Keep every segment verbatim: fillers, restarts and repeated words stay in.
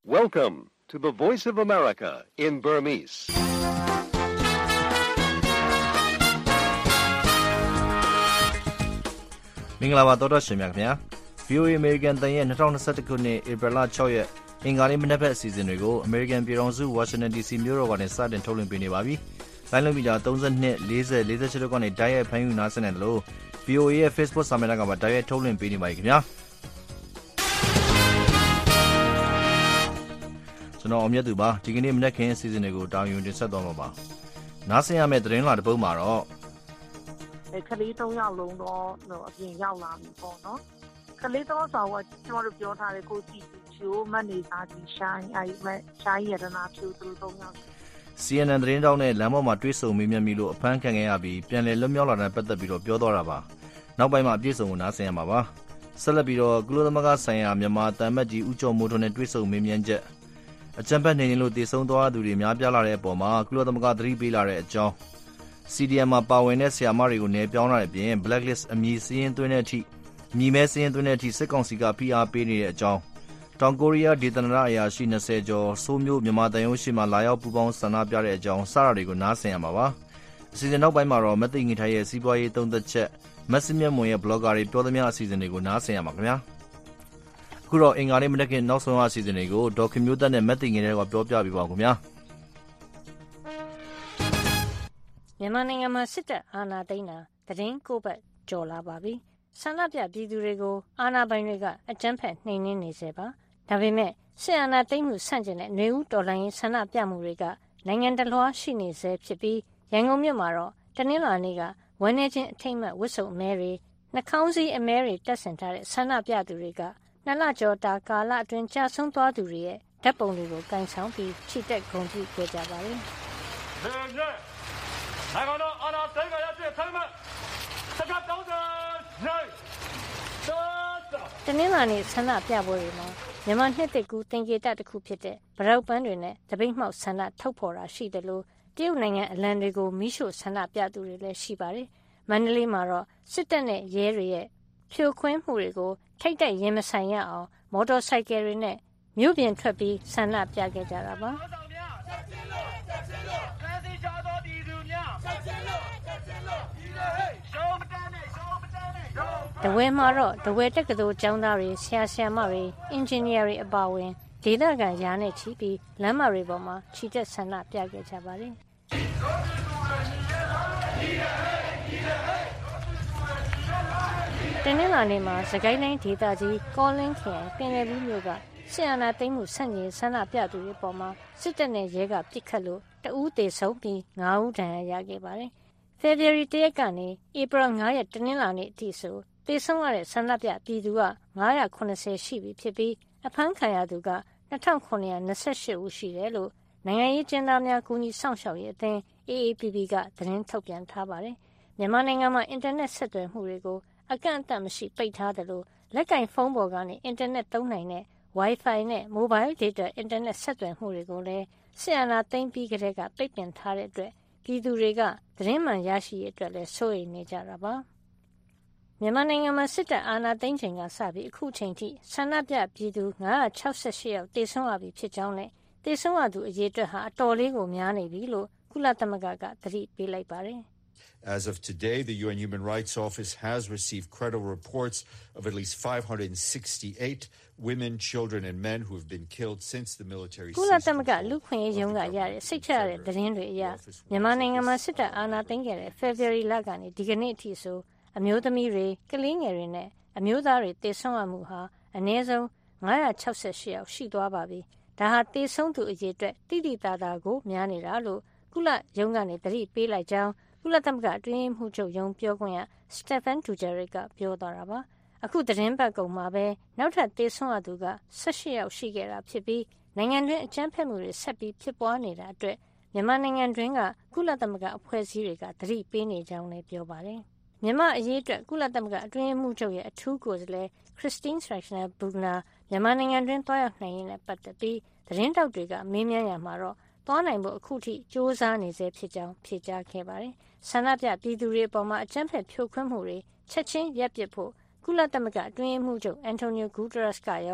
Welcome to the Voice of America in Burmese. ။မင်္ဂလာပါတော်တော်ရှင်များခင်ဗျာ။ဗွီအိုအေ American တန်ရဲ့twenty twenty-oneခုနှစ်ဧပြီလsixရက်အင်္ဂါနေ့မနက်ဘက်အစီအစဉ်တွေကို American ပြည်ထောင်စု Washington ဒီ စီ မြို့တော်ကနေစတင်ထုတ်လွှင့်ပေးနေပါပြီ။လိုင်းလုံးမီတာthirty-two, forty, forty-sixတို့ကနေတိုက်ရိုက်ဖမ်းယူနားဆင်နေတယ်လို့ ဗွီအိုအေ ရဲ့ Facebook စာမျက်နှာကပါတိုက်ရိုက်ထုတ်လွှင့်ပေးနေပါခင်ဗျာ။ကျွန်တော်အမြတ်သူပါဒီကနေ့မနက်ခင်းအစီအစဉ်တွေကိုတာဝန်တင်ဆက်သွားမှာပါ။နားဆင်ရမယ့်သတင်းလာတစ်ပုဒ်မှာတော့ကလေးသုံးယောက်လုံးတော့အပြင်ရောက်လာပြီပေါ့နော်ကလေးသုံးဆောင်ကကျွန်တော်တို့ပြောထားတဲ့ကိုကြည့်သူချိုးမနေသားကြီးရှိုင်းအဲဒီမဲ့ရှိုင်းရတနာဖြူသူသုံးယောက် C N N သတင်းတောက်နဲ့လမ်းပေါ်မှာတွေ့ဆုံမေးမြန်းပြီးလို့အဖမ်းခံခဲ့ရပြီးပြန်လည်လွတ်မြောက်လာတဲ့ပတ်သက်ပြီးတော့ပြောတော့တာပါနောက်ပိုင်းမှာအပြည့်စုံကိုနားဆင်ရမှာပါဆက်လက်ပြီးတော့ကုလသမဂ္ဂဆိုင်ရာမြန်မာတန်မတ်ကြီးဦးကျော်မိုးထွန်းနဲ့တွေ့ဆုံမေးမြန်းချက်အကြံဖက်နေနေလို့တည်ဆုံသွားသူတွေများပြားလာတဲ့အပေါ်မှာကုလသမဂ္ဂသတိပေးလာတဲ့အကြောင်းC D M မှာပါဝင်တဲ့ဆရာမတွေကိုနေပြောင်းလာတဲ့အပြင် blacklist အမည်စည်းရင်းသွင်းတဲ့အထိအမည်မဲစည်းရင်းသွင်းတဲ့အထိစစ်ကောင်စီကဖိအားပေးနေတဲ့အကြောင်းတောင်ကိုရီးယားဒေသနာအရာရှိtwentyကျော်ဆိုးမျိုးမြန်မာတန်ရုံးရှိမှလာရောက်ပူးပေါင်းဆန္ဒပြတဲ့အကြောင်းစတာတွေကိုနားဆင်ရမှာပါအစီအစဉ်နောက်ပိုင်းမှာတော့မသိငင်ထိုင်ရဲ့စီးပွားရေးသုံးသက်ချက်မက်စမြတ်မွန်ရဲ့ blogger တွေပြောသမျှအစီအစဉ်တွေကိုနားဆင်ရမှာခင်ဗျာအခုတော့အင်္ဂါနေ့မနက်ခင်းနောက်ဆုံးအစီအစဉ်တွေကိုဒေါက်ခင်မျိုးသက်နဲ့မသိငင်တွေကပြောပြပြပါဦးခင်ဗျာမြန်မာနိုင်ငံမှာစစ်တပ်အာဏာသိမ်းတာသတင်းကိုပတ်ကြော်လာပါပြီဆန္ဒပြပြည်သူတွေကိုအာဏာပိုင်တွေကအကြမ်းဖက်နှိမ်နင်းနေစေပါဒါပေမဲ့စစ်အာဏာသိမ်းမှုဆန့်ကျင်တဲ့နေဦးတော်လှန်ရေးဆန္ဒပြမှုတွေကနိုင်ငံတလွှားရှိနေစေဖြစ်ပြီးရန်ကုန်မြို့မှာတော့တနင်္လာနေ့ကဝန်းနေချင်းအထိမ့်မှတ်ဝတ်စုံအမဲတွေနှာခေါင်းစည်းအမဲတွေတက်ဆင်ထားတဲ့ဆန္ဒပြသူတွေကနှစ်လကျော်တာကာလအတွင်းကြာဆုံးသွားသူတွေရဲ့ဓာတ်ပုံတွေကိုကန်ဆောင်ပြီးချီတက်ဂုဏ်ပြုခဲ့ကြပါတယ်နိုင်ငံတော်အာဏာသိမ်းကြရတဲ့ထိုင်မှစကားတောင်းတဲ့တနင်္လာနေ့ဆန္ဒပြပွဲတွေမှာမြန်မာနှစ်သစ်ကူးသင်္ကေတတစ်ခုဖြစ်တဲ့ဗရောက်ပန်းတွေနဲ့တပိတ်မှောက်ဆန္ဒထုတ်ဖော်တာရှိတယ်လို့တရုတ်နိုင်ငံအလံတွေကိုမိရှို့ဆန္ဒပြသူတွေလည်းရှိပါတယ်။မန္တလေးမှာတော့စစ်တပ်နဲ့ရဲတွေရဲ့ဖြိုခွင်းမှုတွေကိုထိတ်တိုက်ရင်မဆိုင်ရအောင်မော်တော်ဆိုင်ကယ်တွေနဲ့မြို့ပြင်ထွက်ပြီးဆန္ဒပြခဲ့ကြတာပါ။တဝဲမှာတော့တဝဲတက္ကသိုလ်ကျောင်းသားတွေဆရာဆရာမတွေအင်ဂျင်နီယာတွေအပါအဝင်ဒေသခံရာနဲ့ချီပြီးလမ်းမတွေပေါ်မှာချီတက်ဆန္ဒပြခဲ့ကြပါတယ်။တနင်္လာနေ့မှာစကိုင်းတိုင်းဒေသကြီးကောလင်းခရိုင်ပင်လယ်ဘူးမြို့ကဆီယနာသိမ်းမှုဆန့်ကျင်ဆန္ဒပြသူတွေပေါ်မှာစစ်တပ်နဲ့ရဲကပစ်ခတ်လို့တဦးသေဆုံးပြီးnineဦးဒဏ်ရာရခဲ့ပါတယ်။ ဖေဖော်ဝါရီoneရက်ကနေဧပြီfiveရက်တနင်္လာနေ့အထိဆိုသေဆုံးရတဲ့ဆန္ဒပြပြည်သူကfive seventyရှိပြီဖြစ်ပြီးအဖမ်းခံရသူကtwo thousand seven hundred twenty-eightဦးရှိတယ်လို့နိုင်ငံရေးကျဉ်းသားများကူညီဆောင်ရှောက်ရေးအသင်း A A P P ကသတင်းထုတ်ပြန်ထားပါတယ်။မြန်မာနိုင်ငံမှာအင်တာနက်ဆက်သွယ်မှုတွေကိုအကန့်အသတ်မရှိပိတ်ထားတယ်လို့လက်ကင်ဖုန်းပေါ်ကနေအင်တာနက်သုံးနိုင်တဲ့ Wi-Fi နဲ့ Mobile Data အင်တာနက်ဆက်သွယ်မှုတွေကိုလည်းစစ်အာဏာသိမ်းပြီးကတည်းကပိတ်ပင်ထားတဲ့အတွက်ပြည်သူတွေကသတင်းမှန်ရရှိရေးအတွက်လည်းစိုးရိမ်နေကြတာပါမြန်မာနိုင်ငံမှာစစ်တပ်အာဏာသိမ်းချိန်ကစပြီးအခုချိန်ထိဆန္ဒပြပြည်သူfive sixty-sixယောက်တေဆုံးရပြီဖြစ်ကြောင်းနဲ့တေဆုံးရသူအရေအတွက်ဟာအတော်လေးကိုများနေပြီလို့ကုလသမဂ္ဂကသတိပေးလိုက်ပါတယ် As of today, the U N Human Rights Office has received credible reports of at least five hundred sixty-eight women, children, and men who have been killed since the military. ကုလသမဂ္ဂလူ့ခွင့်ရေးရုံးကရတဲ့စိတ်ချရတဲ့သတင်းတွေအရမြန်မာနိုင်ငံမှာစစ်တပ်အာဏာသိမ်းခဲ့တဲ့ February လကနေဒီကနေ့အထိဆိုအမျိုးသမီးတွေကလေးငယ်တွေနဲ့အမျိုးသားတွေတေဆုံးရမှုဟာအနည်းဆုံးfive sixty-sixယောက်ရှိသွားပါပြီ။ဒါဟာတေဆုံးသူအရေအတွက်တိတိတသာကိုများနေတာလို့ကုလရုံးကနေသတိပေးလိုက်ကြောင်းကုလသမဂ္ဂအတွင်းရေးမှူးချုပ်ရုံးပြောခွင့်ရ Stephen Dujarric ကပြောသွားတာပါ။အခုသတင်းပတ်ကုန်မှာပဲနောက်ထပ်တေဆုံးရသူကeighteenယောက်ရှိခဲ့တာဖြစ်ပြီးနိုင်ငံတွင်းအကြမ်းဖက်မှုတွေဆက်ပြီးဖြစ်ပွားနေတာအတွက်မြန်မာနိုင်ငံတွင်းကကုလသမဂ္ဂအဖွဲ့အစည်းတွေကသတိပေးနေကြောင်းလည်းပြောပါတယ်။မြန်မာအရေးအတွက်ကုလသမဂ္ဂအတွင်းရေးမှူးချုပ်ရဲ့အထူးကိုယ်စားလှယ် Christine Schraner Burgener မြန်မာနိုင်ငံတွင်းတွားရောက်နိုင်ရေးနဲ့ပတ်သက်ပြီးသတင်းတောက်တွေကမေးမြန်းရမှာတော့သွားနိုင်ဖို့အခုထိစ조사နေစေဖြစ်ကြောင်းဖြေကြားခဲ့ပါတယ်။ဆန္ဒပြပြည်သူတွေအပေါ်မှာအကြမ်းဖက်ဖြိုခွင်းမှုတွေချက်ချင်းရပ်ပစ်ဖို့ကုလသမဂ္ဂအတွင်းရေးမှူးချုပ် Antonio Guterres ကရော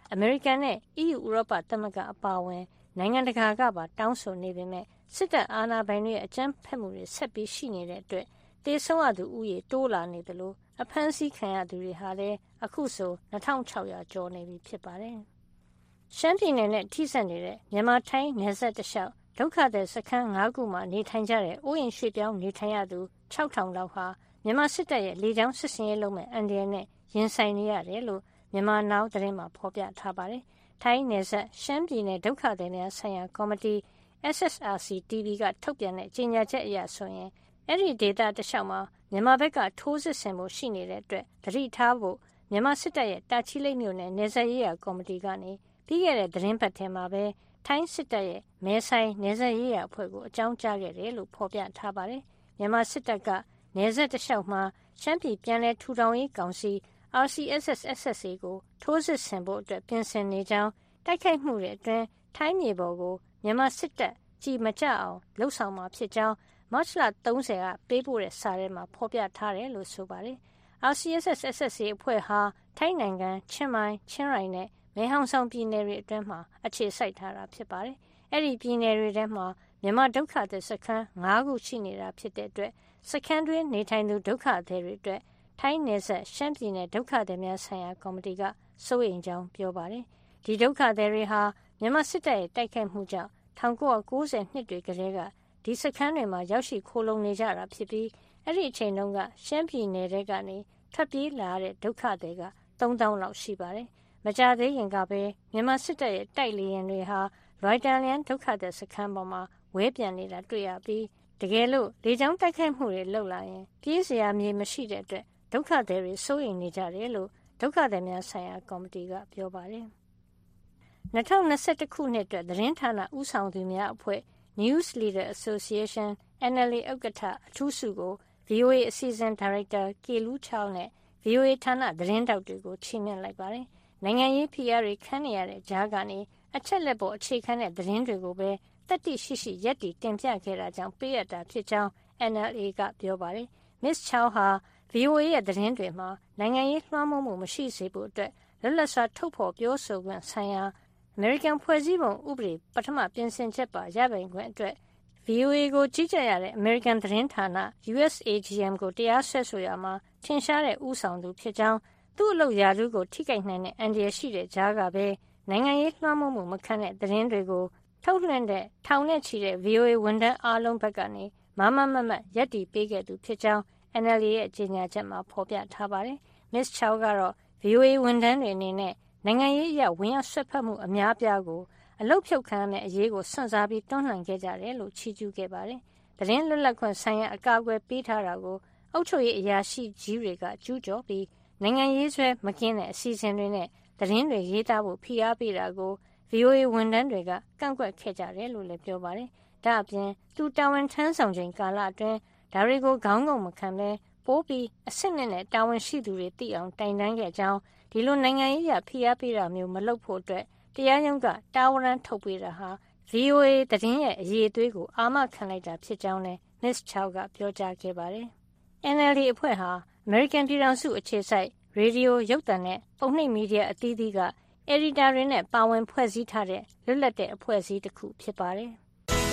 အမေရိကန်နဲ့ အီးယူ ဥရောပသမဂ္ဂအပါအဝင်နိုင်ငံတကာကပါတောင်းဆိုနေပေမဲ့စစ်တပ်အာဏာပိုင်တွေရဲ့အကြမ်းဖက်မှုတွေဆက်ပြီးရှိနေတဲ့အတွက်သေဆုံးရသူဦးရေတိုးလာနေသလိုအဖမ်းဆီးခံရသူတွေဟာလည်းအခုဆို၂၆၀၀ကျော်နေပြီဖြစ်ပါတယ်။ရှမ်းပြည်နယ်နဲ့ထိစပ်နေတဲ့မြန်မာထိုင်းနယ်စပ်တလျှောက်ဒုက္ခသည်စခန်း၅ခုမှာနေထိုင်ကြတဲ့အိုးအိမ်ရွှေ့ပြောင်းနေထိုင်ရသူ၆ထောင်လောက်ဟာမြန်မာစစ်တပ်ရဲ့လေကြောင်းစစ်ဆင်ရေးလုပ်မဲ့အန္တရာယ်နဲ့ရင်ဆိုင်နေရတယ်လို့မြန်မာနောင်သတင်းမှာဖော်ပြထားပါတယ်။ထိုင်းနယ်စပ်ရှမ်းပြည်နယ်ဒုက္ခသည်များဆိုင်ရာကော်မတီ S S R C T V ကထုတ်ပြန်တဲ့ကြေညာချက်အရဆိုရင်အဲ့ဒီဒေသတလျှောက်မှာမြန်မာဘက်ကထိုးစစ်ဆင်ဖို့ရှိနေတဲ့အတွက်သတိထားဖို့မြန်မာစစ်တပ်ရဲ့တာချီလိတ်မြို့နယ်နယ်စပ်ရေးရာကော်မတီကနေပြီးခဲ့တဲ့သတင်းပတ်ထဲမှာပဲထိုင်းစစ်တပ်ရဲ့မဲဆိုင်နယ်စပ်ရေးရာအဖွဲ့ကိုအကြောင်းကြားခဲ့တယ်လို့ဖော်ပြထားပါတယ်။မြန်မာစစ်တပ်ကနယ်စပ်တလျှောက်မှာရှမ်းပြည်ပြန်လည်ထူထောင်ရေးကောင်စီ R C S S S S A ကိုထိုးစစ်ဆင်ဖို့အတွက်ပြင်ဆင်နေကြောင်းတိုက်ခိုက်မှုတွေအတွင်းထိုင်းမြေပေါ်ကိုမြန်မာစစ်တပ်ကြီးမကြအောင်လှုပ်ဆောင်မှာဖြစ်ကြောင်းမတ်လ၃၀ကပေးပို့တဲ့စာထဲမှာဖော်ပြထားတယ်လို့ဆိုပါတယ်။ R C S S S S A အဖွဲ့ဟာထိုင်းနိုင်ငံချင်းမိုင်ချင်းရိုင်နဲ့မဲဟောင်ဆောင်ပြည်နယ်တွေအတွင်းမှာအခြေစိုက်ထားတာဖြစ်ပါတယ်။အဲ့ဒီပြည်နယ်တွေထဲမှာမြန်မာဒုက္ခသည်စခန်း၅ခုရှိနေတာဖြစ်တဲ့အတွက်စခန်းတွင်းနေထိုင်သူဒုက္ခသည်တွေအတွက်ထိုင်းနယ်စပ်ရှမ်းပြည်နယ်ဒုက္ခသည်များဆိုင်ရာကော်မတီကစိုးရိမ်ကြောင်းပြောပါတယ်။ဒီဒုက္ခသည်တွေဟာမြန်မာစစ်တပ်ရဲ့တိုက်ခိုက်မှုကြောင့်၁၉၉၀နှစ်တွေကတည်းကဒီစခန်းတွေမှာရောက်ရှိခိုးလုံနေကြတာဖြစ်ပြီးအဲ့ဒီအချိန်တုန်းကရှမ်းပြည်နယ်တွေကနေထွက်ပြေးလာတဲ့ဒုက္ခသည်ကသုံးသောင်းလောက်ရှိပါတယ်။မကြာသေးခင်ကပဲမြန်မာစစ်တပ်ရဲ့တိုက်လေယာဉ်တွေဟာလွိုင်တန်လျန်ဒုက္ခသည်စခန်းပေါ်မှာဝဲပြန်နေတာတွေ့ရပြီးတကယ်လို့လေကြောင်းတိုက်ခိုက်မှုတွေလုပ်လာရင်ပြေးစရာမြေမရှိတဲ့အတွက်ဒုက္ခသည်တွေစိုးရိမ်နေကြတယ်လို့ဒုက္ခသည်များဆိုင်ရာကော်မတီကပြောပါတယ်။၂၀၂၁ခုနှစ်အတွက်သတင်းဌာနဦးဆောင်သူများအဖွဲ့ News Leader Association N L A ဥက္ကဋ္ဌအထူးဆုကို V O A အစီအစဉ်ဒါရိုက်တာကေလူးချောင်းနဲ့ V O A ဌာနသတင်းတောက်တွေကိုချီးမြှင့်လိုက်ပါတယ်။နိုင်ငံရေးဖိအားတွေခံနေရတဲ့ကြားကနေအချက်လက်ပေါ်အခြေခံတဲ့သတင်းတွေကိုပဲတတိရှိရှိရက်တီတင်ပြခဲ့တာကြောင့်ပေးရတာဖြစ်ကြောင်း N L A ကပြောပါတယ်။ Miss Chow ဟာ V O A ရဲ့သတင်းတွေမှာနိုင်ငံရေးလွှမ်းမိုးမှုမရှိစေဖို့အတွက်လွတ်လပ်စွာထုတ်ဖော်ပြောဆိုခွင့်ဆိုင်ရာအမေရိကန်ဖွဲ့စည်းပုံဥပဒေပထမပြင်ဆင်ချက်ပါရပိုင်ခွင့်အတွက် V O A ကိုကြီးကြပ်ရတဲ့အမေရိကန်သတင်းဌာန U S A G M ကိုတရားစွဲဆိုရမှာထင်ရှားတဲ့ဥဆောင်သူဖြစ်ကြောင်းသူ့အလုပ်ရာထူးကိုထိခိုက်နိုင်တဲ့အန္တရာယ်ရှိတဲ့ကြားကပဲနိုင်ငံရေးလွှမ်းမိုးမှုမခံတဲ့သတင်းတွေကိုထုတ်လွှင့်တဲ့ထောင်နဲ့ချီတဲ့ V O A ဝန်ထမ်းအားလုံးဘက်ကနေမမမမတ်ရက်တီပေးခဲ့သူဖြစ်ကြောင်း N L A ရဲ့ကြေညာချက်မှာဖော်ပြထားပါတယ်။ Miss Chow ကတော့ V O A ဝန်ထမ်းတွေအနေနဲ့နိုင်ငံရေးအရဝင်ရောက်ဆွတ်ဖက်မှုအများအပြားကိုအလုတ်ဖြုတ်ခံရမယ့်အရေးကိုစွန့်စားပြီးတွန်းလှန်ခဲ့ကြတယ်လို့ချီးကျူးခဲ့ပါတယ်။သတင်းလွတ်လပ်ခွင့်ဆိုင်ရာအကာအကွယ်ပေးထားတာကိုအုပ်ချုပ်ရေးအရာရှိကြီးတွေကကျူးကျော်ပြီးနိုင်ငံရေးဆွဲမကင်းတဲ့အစီအစဉ်တွေနဲ့သတင်းတွေရေးသားဖို့ဖိအားပေးတာကို V O A ဝန်ထမ်းတွေကကန့်ကွက်ခဲ့ကြတယ်လို့လည်းပြောပါတယ်။ဒါ့အပြင်သူတာဝန်ထမ်းဆောင်ချိန်ကာလအတွင်းဒါတွေကိုခေါင်းငုံမခံဘဲပိုးပြီးအဆင့်နဲ့နဲ့တာဝန်ရှိသူတွေသိအောင်တိုင်တန်းခဲ့ကြောင်းဒီလိုနိုင်ငံရေးအရဖိအားပေးတာမျိုးမလုပ်ဖို့အတွက်တရားရုံးကတာဝန်ရန်ထုတ်ပေးတာဟာ V O A သတင်းရဲ့အရေးအသွေးကိုအာမခံလိုက်တာဖြစ်ကြောင်းလည်း Miss Chow ကပြောကြားခဲ့ပါတယ်။ N L A အဖွဲ့ဟာအမေရိကန်ပြည်ထောင်စုအခြေစိုက်ရေဒီယိုရုပ်သံနဲ့ပုံနှိပ်မီဒီယာအသီးသီးကအယ်ဒီတာတွေနဲ့ပါဝင်ဖွဲ့စည်းထားတဲ့လွတ်လပ်တဲ့အဖွဲ့အစည်းတစ်ခုဖြစ်ပါတယ်။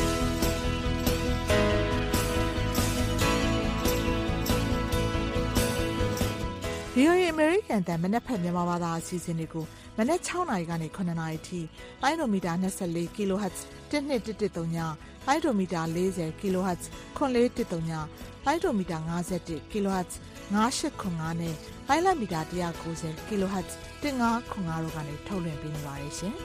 V O A အမေရိကန်တန်မနက်ဖက်မြန်မာဘာသာအစီအစဉ်တွေကိုမနက်၆နာရီကနေ၇နာရီထိလိုင်းဒိုမီတာ၂၄ kHz တစ်နှစ်တစ်တစ်သုံးညလိုင်းဒိုမီတာ၄၀ kHz ခွန်လေးတစ်သုံးညလိုင်းဒိုမီတာ၅၁ kHz ၅၈ခွန်၅နဲ့လိုင်းလမီတာ၁၉၀ kHz တစ်၅ခွန်၅တို့ကနေထုတ်လွှင့်ပေးနေပါတယ်ရှင်။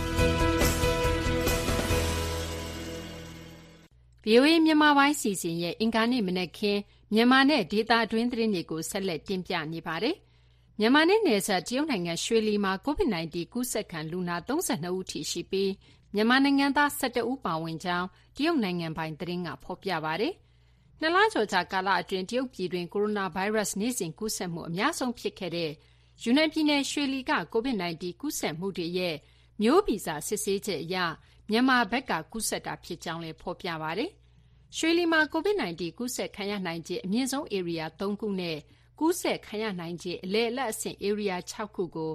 V O A မြန်မာပိုင်းစီစဉ်ရဲ့အင်္ဂါနေ့မနက်ခင်းမြန်မာနဲ့ဒေသတွင်းသတင်းတွေကိုဆက်လက်တင်ပြနေပါတယ်။မြန်မာနဲ့နယ်စပ်တရုတ်နိုင်ငံရွှေလီမှာ ကိုဗစ် ၁၉ ကူးစက်ခံလူနာ၃၂ဦးထိရှိပြီးမြန်မာနိုင်ငံသား၁၁ဦးပါဝင်ကြောင်းတရုတ်နိုင်ငံပိုင်သတင်းကဖော်ပြပါတယ်။နှစ်လကျော်ကြာကာလအတွင်းတရုတ်ပြည်တွင်းကိုရိုနာဗိုင်းရပ်စ်နေ့စဉ်ကူးစက်မှုအများဆုံးဖြစ်ခဲ့တဲ့ယူနန်ပြည်နယ်ရွှေလီကကိုဗစ် ၁၉ ကူးစက်မှုတွေရဲ့မျိုးဗီဇစစ်ဆေးချက်အရမြန်မာဘက်ကကူးစက်တာဖြစ်ကြောင်းလည်းဖော်ပြပါတယ်။ရွှေလီမှာကိုဗစ် ၁၉ ကူးစက်ခံရနိုင်ခြေအမြင့်ဆုံးဧရိယာသုံးခုနဲ့ကူးစက်ခံရနိုင်ခြေအလယ်အလတ်အဆင့်ဧရိယာ၆ခုကို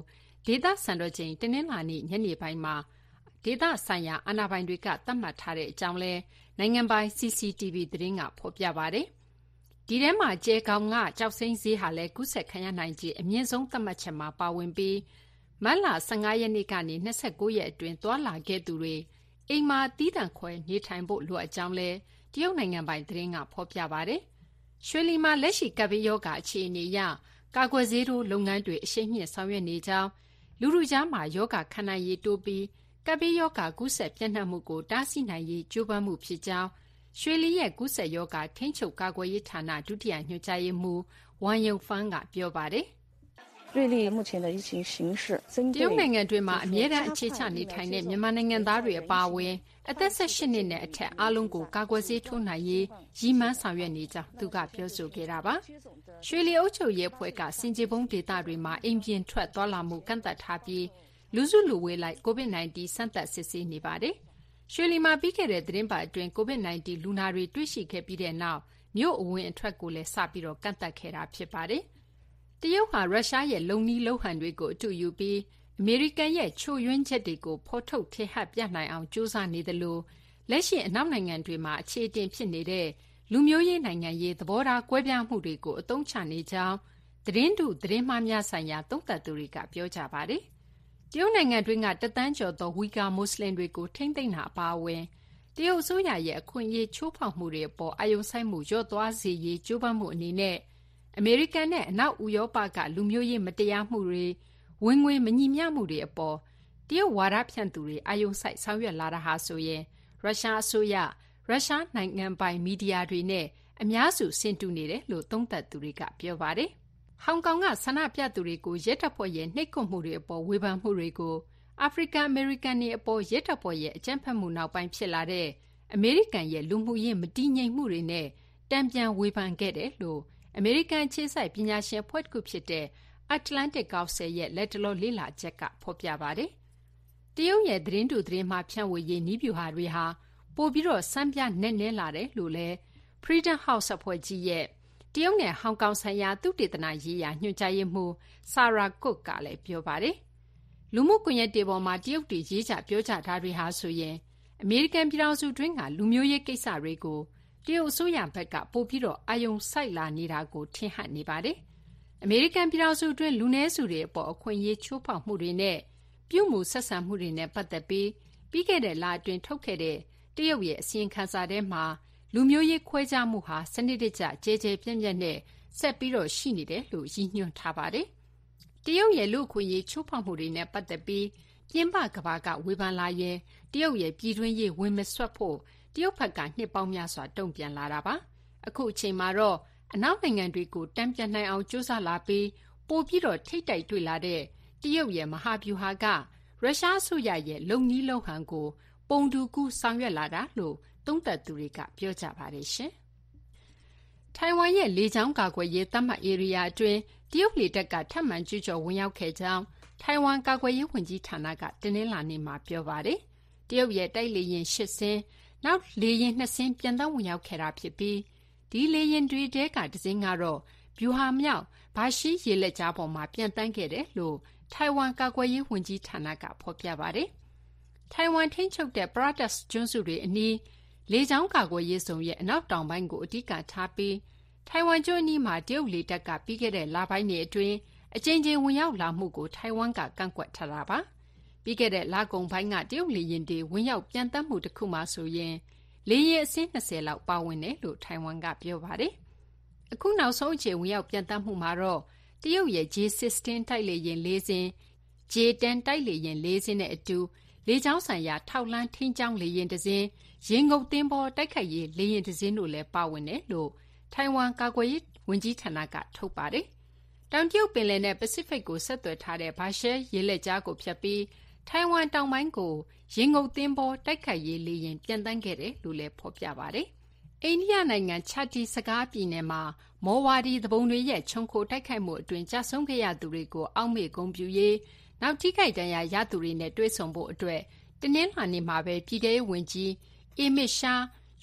ဒေသစံတော်ချိန်တနင်္လာနေ့ညနေပိုင်းမှာဒေသဆိုင်ရာအာဏာပိုင်တွေကသတ်မှတ်ထားတဲ့အကြောင်းလဲနိုင်ငံပိုင် C C T V သတင်းကဖော်ပြပါတယ်။ဒီထဲမှာကျဲကောင်ကကြောက်စိမ့်ဈေးဟာလည်းကူးစက်ခံရနိုင်ခြေအမြင့်ဆုံးသတ်မှတ်ချက်မှာပါဝင်ပြီးမတ်လဆယ့်ငါရက်နေ့ကနေ၂၉ရက်အတွင်းသွာလာခဲ့သူတွေအိမ်မှာတီးတန့်ခွဲနေထိုင်ဖို့လိုအပ်ကြောင်းလဲတရုတ်နိုင်ငံပိုင်သတင်းကဖော်ပြပါတယ်။ရွှေလီမှာလက်ရှိကပ်ဘေးရောဂါအခြေအနေအရကာကွယ်ဆေးထိုးလုပ်ငန်းတွေအရှိန်မြင့်ဆောင်ရွက်နေကြောင်းလူလူကြားမှာယောဂခံနိုင်ရည်တိုးပြီးကပ်ဘေးရောဂါကူးစက်ပြန့်နှံ့မှုကိုတားဆီးနိုင်ရေးကြိုးပမ်းမှုဖြစ်ကြောင်းရွှေလီရဲ့ကူးစက်ရောဂါထိန်းချုပ်ကာကွယ်ရေးဌာနဒုတိယညွှန်ကြားရေးမှူးဝမ်ယုံဖန်းကပြောပါတယ်瑞丽目前的疫情形势针对တရုတ်နိုင်ငံတွင်းမှာအမြဲတမ်းအခြေချနေထိုင်တဲ့မြန်မာနိုင်ငံသားတွေအပါအဝင်အသက်၁၈နှစ်နဲ့အထက်အားလုံးကိုကာကွယ်ဆေးထိုးနိုင်ရေးရည်မှန်းဆောင်ရွက်နေကြောင်းသူကပြောဆိုခဲ့တာပါ။ရွှေလီအုပ်ချုပ်ရေးအဖွဲ့ကစင်ကြေပုံးဒေသတွေမှာအိမ်ပြင်ထွက်သွားလာမှုကန့်သတ်ထားပြီးလူစုလူဝေးလိုက် ကိုဗစ် ၁၉ စမ်းသပ်စစ်ဆေးနေပါတယ်။ရွှေလီမှာပြီးခဲ့တဲ့သတင်းပတ်အတွင်း ကိုဗစ် ၁၉ လူနာတွေတွေ့ရှိခဲ့ပြီးတဲ့နောက်မြို့အဝင်အထွက်ကိုလည်းစပြီးတော့ကန့်သတ်ခဲ့တာဖြစ်ပါတယ်။တရုတ်ဟာရုရှားရဲ့လုံနီးလုံဟန်တွေကိုအတူယူပြီးအမေရိကန်ရဲ့ချို့ယွင်းချက်တွေကိုဖော်ထုတ်ထင်ဟပ်ပြနိုင်အောင်ကြိုးစားနေသလိုလက်ရှိအနောက်နိုင်ငံတွေမှာအခြေအတင်ဖြစ်နေတဲ့လူမျိုးရေးနိုင်ငံရေးသဘောထားကွဲပြားမှုတွေကိုအသုံးချနေကြောင်းသတင်းတုသတင်းမှားများဆိုင်ရာသုံးသပ်သူတွေကပြောကြပါတယ်။တရုတ်နိုင်ငံတွင်းကတသန်းကျော်သောဝီဂါမွတ်စလင်တွေကိုထိမ့်သိမ်းတာအပါအဝင်တရုတ်အစိုးရရဲ့အခွင့်အရေးချိုးဖောက်မှုတွေအပေါ်အာရုံစိုက်မှုလျော့သွားစေရေးကြိုးပမ်းမှုအနေနဲ့အမေရိကန်နဲ့အနောက်ဥရောပကလူမျိုးရေးမတရားမှုတွေဝင်ငွေမညီမျှမှုတွေအပေါ်တရုတ်ဝါဒဖြန့်သူတွေအာရုံစိုက်ဆောင်ရွက်လာတာဟာဆိုရင်ရုရှားအစိုးရရုရှားနိုင်ငံပိုင်မီဒီယာတွေနဲ့အများစုဆင်တူနေတယ်လို့သုံးသပ်သူတွေကပြောပါတယ်။ဟောင်ကောင်ကဆန္ဒပြသူတွေကိုရဲတပ်ဖွဲ့ရဲ့နှိပ်ကွပ်မှုတွေအပေါ်ဝေဖန်မှုတွေကိုအာဖရိကန်အမေရိကန်တွေအပေါ်ရဲတပ်ဖွဲ့ရဲ့အကြမ်းဖက်မှုနောက်ပိုင်းဖြစ်လာတဲ့အမေရိကန်ရဲ့လူမှုရေးမတည်ငြိမ်မှုတွေနဲ့တံပြန်ဝေဖန်ခဲ့တယ်လို့အမေရိကန်ခြေစိုက်ပညာရှင်အဖွဲ့တစ်ခုဖြစ်တဲ့ Atlantic Council ရဲ့လက်တလောလေ့လာချက်ကဖော်ပြပါတယ်။တရုတ်ရဲ့သတင်းတူသတင်းမှာဖြန့်ဝေရေးနည်းဗျူဟာတွေဟာပိုပြီးတော့စမ်းပြနက်နဲလာတယ်လို့လည်း Freedom House အဖွဲ့ကြီးရဲ့တရုတ်နဲ့ဟောင်ကောင်ဆိုင်ရာသုတေသနရေးရာညွှန်ကြားရေးမှူး Sarah Cook ကလည်းပြောပါတယ်။လူမှုကွန်ရက်တွေပေါ်မှာတရုတ်တွေရေးကြပြောကြတာတွေဟာဆိုရင်အမေရိကန်ပြည်ထောင်စုတွင်းကလူမျိုးရေးကိစ္စတွေကိုတရုတ်အစိုးရဘက်ကပိုပြီးတော့အာရုံစိုက်လာနေတာကိုထင်ဟပ်နေပါတယ်။အမေရိကန်ပြည်ထောင်စုတွင်းလူနည်းစုတွေအပေါ်အခွင့်အရေးချိုးဖောက်မှုတွေနဲ့ပြုမှုဆက်ဆံမှုတွေနဲ့ပတ်သက်ပြီးပြီးခဲ့တဲ့လအတွင်းထုတ်ခဲ့တဲ့တရုတ်ရဲ့အစီရင်ခံစာထဲမှာလူမျိုးရေးခွဲခြားမှုဟာစနစ်တကျကျဲကျဲပြန့်ပြန့်နဲ့ဆက်ပြီးတော့ရှိနေတယ်လို့ရည်ညွှန်းထားပါတယ်။တရုတ်ရဲ့လူ့အခွင့်အရေးချိုးဖောက်မှုတွေနဲ့ပတ်သက်ပြီးပြင်ပကမ္ဘာကဝေဖန်လာရင်တရုတ်ရဲ့ပြည်တွင်းရေးဝင်မဆွတ်ဖို့တရုတ်ဘက်ကနှစ်ပေါင်းများစွာတုံ့ပြန်လာတာပါ။အခုအချိန်မှာတော့အနောက်နိုင်ငံတွေကိုတံပြန်နိုင်အောင်ကြိုးစားလာပြီးပိုပြီးတော့ထိတ်တိုက်တွေ့လာတဲ့တရုတ်ရဲ့မဟာဗျူဟာကရုရှားအစိုးရရဲ့လုံနီးလုံဟန်ကိုပုံတူကူးဆောင်ရွက်လာတာလို့သုံးသပ်သူတွေကပြောကြပါတယ်ရှင်။ထိုင်ဝမ်ရဲ့လေကြောင်းကာကွယ်ရေးသတ်မှတ်ဧရိယာအတွင်းတရုတ်လေတပ်ကထပ်မံကျူးကျော်ဝင်ရောက်ခဲ့ကြောင်းထိုင်ဝမ်ကာကွယ်ရေးဝန်ကြီးဌာနကတနင်္လာနေ့မှာပြောပါတယ်။တရုတ်ရဲ့တိုက်လေယာဉ်ရှစ်စင်းနောက်လေယာဉ်နှစ်စင်းပြန်သုံးဝင်ရောက်ခဲ့တာဖြစ်ပြီးဒီလေယာဉ်တွေတဲကတစ်စင်းကတော့ဗျူဟာမြောက်ဘာရှိရေလက်ကြားပေါ်မှာပြန်တန်းခဲ့တယ်လို့ထိုင်ဝမ်ကာကွယ်ရေးဝန်ကြီးဌာနကဖော်ပြပါတယ်။ထိုင်ဝမ်ထိန်းချုပ်တဲ့ Pratas ကျွန်းစုတွေအနီးလေကြောင်းကာကွယ်ရေးစုံရဲ့အနောက်တောင်ပိုင်းကိုအဓိကထားပြီးထိုင်ဝမ်ကျွန်းအနီးမှာတရုတ်လေတပ်ကပြီးခဲ့တဲ့လပိုင်းတွေအတွင်းအကြိမ်ကြိမ်ဝင်ရောက်လာမှုကိုထိုင်ဝမ်ကကန့်ကွက်ထားတာပါ။ပြီးခဲ့တဲ့လကုန်ပိုင်းကတရုတ်လေယာဉ်တွေဝင်ရောက်ပြန်တက်မှုတစ်ခုမှဆိုရင်လေယာဉ်အစင်း၂၀လောက်ပါဝင်တယ်လို့ထိုင်ဝမ်ကပြောပါတယ်။အခုနောက်ဆုံးအချိန်ဝင်ရောက်ပြန်တက်မှုမှာတော့တရုတ်ရဲ့ J ၁၆ တိုက်လေယာဉ်၄စင်း J ၁၀ တိုက်လေယာဉ်၄စင်းနဲ့အတူလေကြောင်းဆိုင်ရာထောက်လှမ်းထိန်းကျောင်းလေယာဉ်တစ်စင်းရေငုပ်သင်းပေါ်တိုက်ခိုက်ရေးလေယာဉ်တစ်စင်းတို့လည်းပါဝင်တယ်လို့ထိုင်ဝမ်ကာကွယ်ရေးဝန်ကြီးဌာနကထုတ်ပါတယ်။တောင်တရုတ်ပင်လယ်နဲ့ပစိဖိတ်ကိုဆက်သွယ်ထားတဲ့ဘာရှဲရေလက်ကြားကိုဖြတ်ပြီးထိုင်ဝမ်တောင်ပိုင်းကိုရေငုပ်သင်းပေါ်တိုက်ခိုက်ရေးလေယာဉ်ပြန်တန်းခဲ့တယ်လို့လည်းဖော်ပြပါတယ်။အိန္ဒိယနိုင်ငံချာတီစကားပြည်နယ်မှာမော်ဝါဒီသဘုံတွေရဲ့ခြုံခိုတိုက်ခိုက်မှုအတွင်းကြာဆုံးခဲ့ရသူတွေကိုအောက်မေ့ဂုဏ်ပြုရေးနောက်ထိခိုက်ဒဏ်ရာရသူတွေနဲ့တွေ့ဆုံဖို့အတွက်တနင်္လာနေ့မှာပဲပြည်ထောင်ဝန်ကြီးအေမစ်ရှာ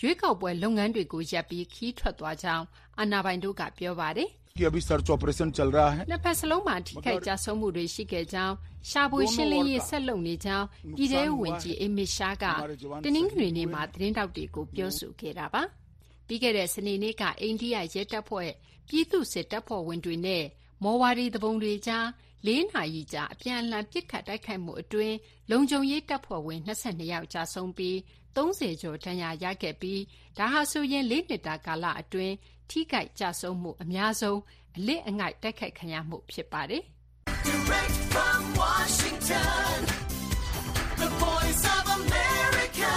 ရွေးကောက်ပွဲလုပ်ငန်းတွေကိုရပ်ပြီးခီးထွက်သွားကြောင်းအာဏာပိုင်တို့ကပြောပါတယ်။ कि अभी search operation चल रहा है နှစ်ဖက်စလုံးမှာထိခိုက်ကြဆုံးမှုတွေရှိခဲ့ကြောင်းရှာဖွေရှင်းလင်းရေးဆက်လုပ်နေကြောင်းပြည်ထောင်ဝင်ကြီးအမစ်ရှားကတနင်္ဂနွေနေ့မှာသတင်းတောက်တွေကိုပြောဆိုခဲ့တာပါပြီးခဲ့တဲ့စနေနေ့ကအိန္ဒိယရဲတပ်ဖွဲ့ပြည်သူ့စစ်တပ်ဖွဲ့ဝင်တွေနဲ့မော်ဝါဒီတပုံတွေကြားလေးနာရီကြာအပြန်အလှန်ပစ်ခတ်တိုက်ခိုက်မှုအတွင်းလုံခြုံရေးတပ်ဖွဲ့ဝင်၂၂ယောက်ကြာဆုံးပြီးသုံးဆယ်ကျော်ဒဏ်ရာရခဲ့ပြီးဒါဟာဆိုရင်လေးနှစ်တာကာလအတွင်းထိခိုက်ကြဆုံးမှုအများဆုံးအလစ်အငိုက်တိုက်ခိုက်ခံရမှုဖြစ်ပါတယ်။ Direct from Washington, the voice of America,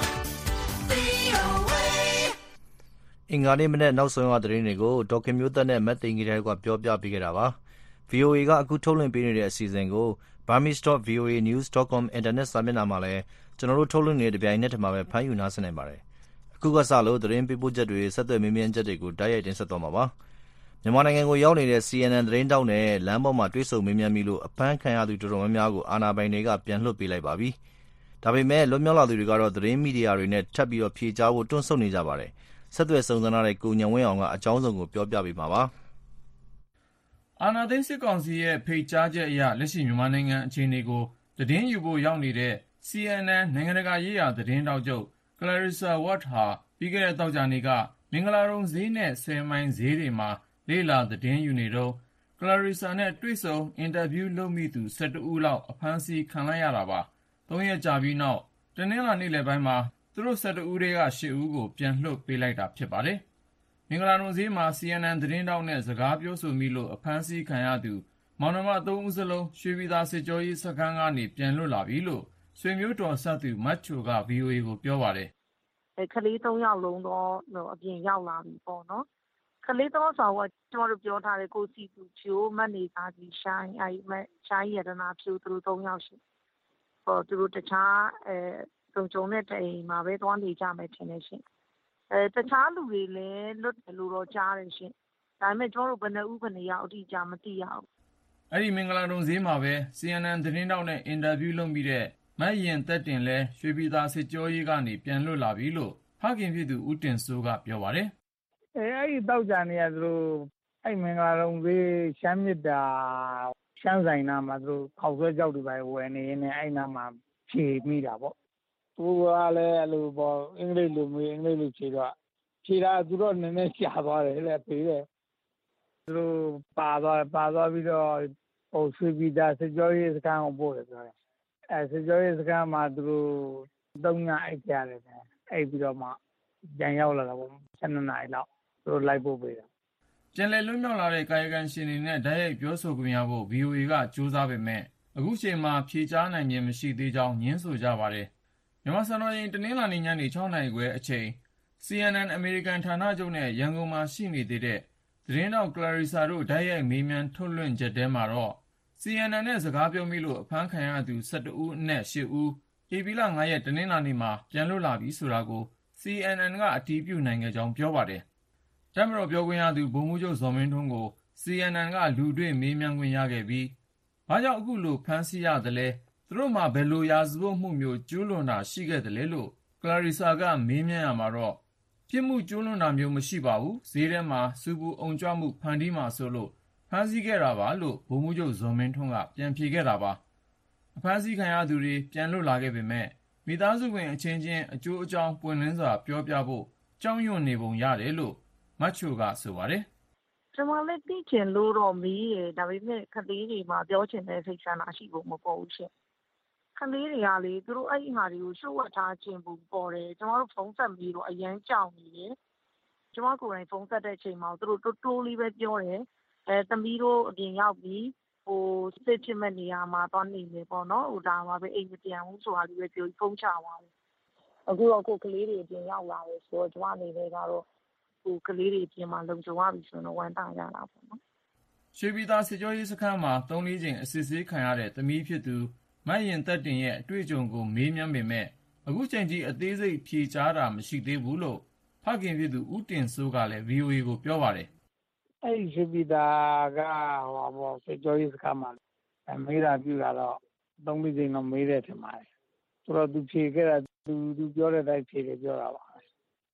V O A အင်္ဂါနေ့မနေ့နောက်ဆုံးရသတင်းတွေကိုဒေါက်ခင်မျိုးသက်နဲ့မတ်သိင်ကြီးတွေကပြောပြပေးခဲ့တာပါ ဗီအိုအေ ကအခုထုတ်လွှင့်ပေးနေတဲ့အစီအစဉ်ကို burmese dot v o a news dot com အင်တာနက်စာမျက်နှာမှာလည်းကျွန်တော်တို့ထုတ်လွှင့်နေတဲ့တပြိုင်နက်တည်းမှာပဲဖမ်းယူနားဆင်နိုင်ပါတယ်အခုကစလို့သတင်းပေးပို့ချက်တွေဆက်သွယ်မေးမြန်းချက်တွေကိုတိုက်ရိုက်တင်ဆက်သွားမှာပါမြန်မာနိုင်ငံကိုရောက်နေတဲ့ C N N သတင်းတောက်နဲ့လမ်းပေါ်မှာတွေ့ဆုံမေးမြန်းပြီးလို့အဖမ်းခံရသူတော်တော်များများကိုအာဏာပိုင်တွေကပြန်လွှတ်ပေးလိုက်ပါပြီဒါပေမဲ့လွတ်မြောက်လာသူတွေကတော့သတင်းမီဒီယာတွေနဲ့ထပ်ပြီးတော့ဖြေကြားဖို့တွန့်ဆုတ်နေကြပါတယ်ဆက်သွယ်စုံစမ်းတဲ့ကိုညံဝင်းအောင်ကအကြောင်းစုံကိုပြောပြပေးမှာပါအာဏာသိမ်းစစ်ကောင်စီရဲ့ဖိတ်ကြားချက်အရလက်ရှိမြန်မာနိုင်ငံအခြေအနေကိုသတင်းယူဖို့ရောက်နေတဲ့ C N N နိုင်ငံတကာရေးရာသတင်းတောက်ချုပ် Clarissa Ward ဟာပြီးခဲ့တဲ့သောကြာနေ့ကမင်္ဂလာတုံဈေးနဲ့ဆယ်မိုင်ဈေးတွေမှာလေ့လာသတင်းယူနေတော့ Clarissa နဲ့တွေ့ဆုံအင်တာဗျူးလုပ်မိသူ၁၁ဦးလောက်အဖမ်းဆီးခံလိုက်ရတာပါသုံးရက်ကြာပြီးနောက်တနင်္လာနေ့လယ်ပိုင်းမှာသူတို့၁၁ဦးထဲက၈ဦးကိုပြန်လွှတ်ပေးလိုက်တာဖြစ်ပါတယ်မင်္ဂလာတုံဈေးမှာ C N N သတင်းတောက်နဲ့စကားပြောဆိုမိလို့အဖမ်းဆီးခံရသူမောင်နှမသုံးဦးစလုံးရွှေပြည်သာစစ်ကြောရေးစခန်းကနေပြန်လွတ်လာပြီလို့ဆွေမျိုးတော်ဆက်သူမတ်ချိုက V O A ကိုပြောပါတယ်ကလေးသုံးယောက်လုံးတော့အပြင်ရောက်လာပြီပေါ့နော်ကလေးသုံးဆောင်ကကျမတို့ပြောထားတဲ့ကိုစီသူဖြိုးမတ်နေသားကြီးရှိုင်းအဲဒီမရှိုင်းရတနာဖြိုးသူတို့သုံးယောက်ရှိဟောသူတို့တခြားအဲစုံကြုံတဲ့အိမ်မှာပဲသွားနေကြမယ်ထင်တယ်ရှင်အဲတခြားလူတွေလည်းလွတ်တယ်လို့တော့ကြားတယ်ရှင်ဒါပေမဲ့ကျမတို့ဘယ်နှဦးဘယ်နှယောက်အတိအကျမသိရဘူးအဲ့ဒီမင်္ဂလာတုံဈေးမှာပဲ C N N သတင်းတောက်နဲ့အင်တာဗျူးလုပ်ပြီးတဲ့မတ်ရင်သက်တင်လဲရွှေပြည်သာစစ်ကြောရေးကနေပြန်လွတ်လာပြီလို့ဖခင်ဖြစ်သူဦးတင်စိုးကပြောပါတယ်အဲအဲ့ဒီတောက်ကြနေရသူတို့အဲ့မင်္ဂလာတုံဈေးရှမ်းမြစ်တာရှမ်းဆိုင်နာမှာသူတို့ခောက်ဆွဲကြောက်တွေပဲဝယ်နေနေအဲ့နာမှာဖြေမိတာပေါ့သူကလည်းအဲ့လိုပေါ့အင်္ဂလိပ်လိုမျိုးအင်္ဂလိပ်လိုဖြေတော့ဖြေတာသူတို့နည်းနည်းရှားသွားတယ်လေဖြေတယ်သူတို့ပါသွားပါသွားပြီးတော့ဟိုဆွေပြည်သားစစ်ကြောရေးစခန်းကိုပို့တယ်ပြောတယ်အဲစစ်ကြောရေးစခန်းမှာသူတို့သုံးညအိတ်ကြတယ်အိတ်ပြီးတော့မှပြန်ရောက်လာတာပေါ့၁၂နာရီလောက်သူတို့လိုက်ပို့ပေးတာပြန်လည်လွတ်မြောက်လာတဲ့ကာယကံရှင်တွေနဲ့ဓာတ်ရိုက်ပြောဆိုခွင့်ရဖို့ V O A ကစူးစမ်းပေမဲ့အခုချိန်မှာဖြေကြားနိုင်ခြင်းမရှိသေးကြောင်းညင်းဆိုကြပါတယ်မြန်မာစံတော်ချိန်တနင်္လာနေ့ညနေ၆နာရီခွဲအချိန် C N N အမေရိကန်ဌာနချုပ်နဲ့ရန်ကုန်မှာရှိနေသေးတဲ့သတင်းတောက် Clarissa တို့ဓာတ်ရိုက်မေးမြန်းထုတ်လွှင့်ချက်ထဲမှာတော့ C N N နဲ့စကားပြောမိလို့အဖမ်းခံရသူ၁၁ဦးအနက်၈ဦးဧပြီလ၅ရက်တနင်္လာနေ့မှာပြန်လွတ်လာပြီဆိုတာကို C N N ကအတည်ပြုနိုင်ခဲ့ကြောင်းပြောပါတယ်တပ်မတော်ပြောခွင့်ရသူဗိုလ်မှူးချုပ်ဇော်မင်းထွန်းကို C N N ကလူတွေ့မေးမြန်းခွင့်ရခဲ့ပြီးဘာကြောင့်အခုလိုဖမ်းဆီးရသလဲသူတို့မှာဘယ်လိုရာဇဝတ်မှုမျိုးကျူးလွန်တာရှိခဲ့သလဲလို့ Clarissa ကမေးမြန်းရမှာတော့ပြစ်မှုကျူးလွန်တာမျိုးမရှိပါဘူးဈေးထဲမှာစူပူအုံကြွမှုဖန်တီးမှာဆိုလို့ဖမ်းဆီးခဲ့တာပါလို့ဗိုလ်မှူးချုပ်ဇော်မင်းထွန်းကပြန်ဖြေခဲ့တာပါအဖမ်းဆီးခံရသူတွေပြန်လွတ်လာခဲ့ပေမဲ့မိသားစုဝင်အချင်းချင်းအကျိုးအကြောင်းပွင့်လင်းစွာပြောပြဖို့ကြောက်ရွံ့နေပုံရတယ်လို့မတ်ချိုကဆိုပါတယ်ကျွန်မလည်းသိချင်လို့တော့မေးတယ်ဒါပေမဲ့ကလေးတွေမှာပြောချင်တဲ့စိတ်ဆန္ဒရှိဖို့မပေါ်ဘူးရှင်ကလေးတွေကလေသူတို့အဲ့ဒီဟာတွေကိုရှုပ်ဝတ်ထားခြင်းပုံပေါ်တယ်ကျွန်တော်တို့ဖုန်းဆက်ပြီးတော့အရန်ကြောက်နေတယ်ကျွန်မကိုယ်တိုင်ဖုန်းဆက်တဲ့အချိန်မှာသူတို့တိုးတိုးလေးပဲပြောတယ်အဲသမီးတို့အပြင်ရောက်ပြီးဟိုစစ်ချစ်မဲ့နေရာမှာတော့နေနေပေါ့နော်ဟိုဒါမှပဲအိမ်မပြန်ဘူးဆိုတာလေးပဲပြောဖုန်းချသွားတယ်အခုတော့ကိုကလေးတွေအပြင်ရောက်လာတယ်ဆိုတော့ကျွန်မအနေနဲ့ကတော့ဟိုကလေးတွေအပြင်မှာလုံခြုံရပြီဆိုတော့ဝမ်းသာကြတာပေါ့နော်ရွှေပြည်သာစစ်ကြောရေးစခန်းမှာသုံးလေးချိန်အစစ်ဆေးခံရတဲ့သမီးဖြစ်သူမတ်ရင်သက်တင်ရဲ့အတွေ့အကြုံကိုမေးမြန်းပေမဲ့အခုချိန်ထိအသေးစိတ်ဖြေကြားတာမရှိသေးဘူးလို့ဖခင်ဖြစ်သူဦးတင်စိုးကလည်း V O A ကိုပြောပါတယ်အဲ့ဒီရွှေပြည်သာကဟောပေါ့စစ်ကြောရေးစခန်းမှာမေးတာပြတာတော့သုံးလေးချိန်တော့မေးတယ်ထင်ပါတယ်ဆိုတော့သူဖြေခဲ့တာသူသူပြောတဲ့အတိုင်းဖြေတယ်ပြောတာပါ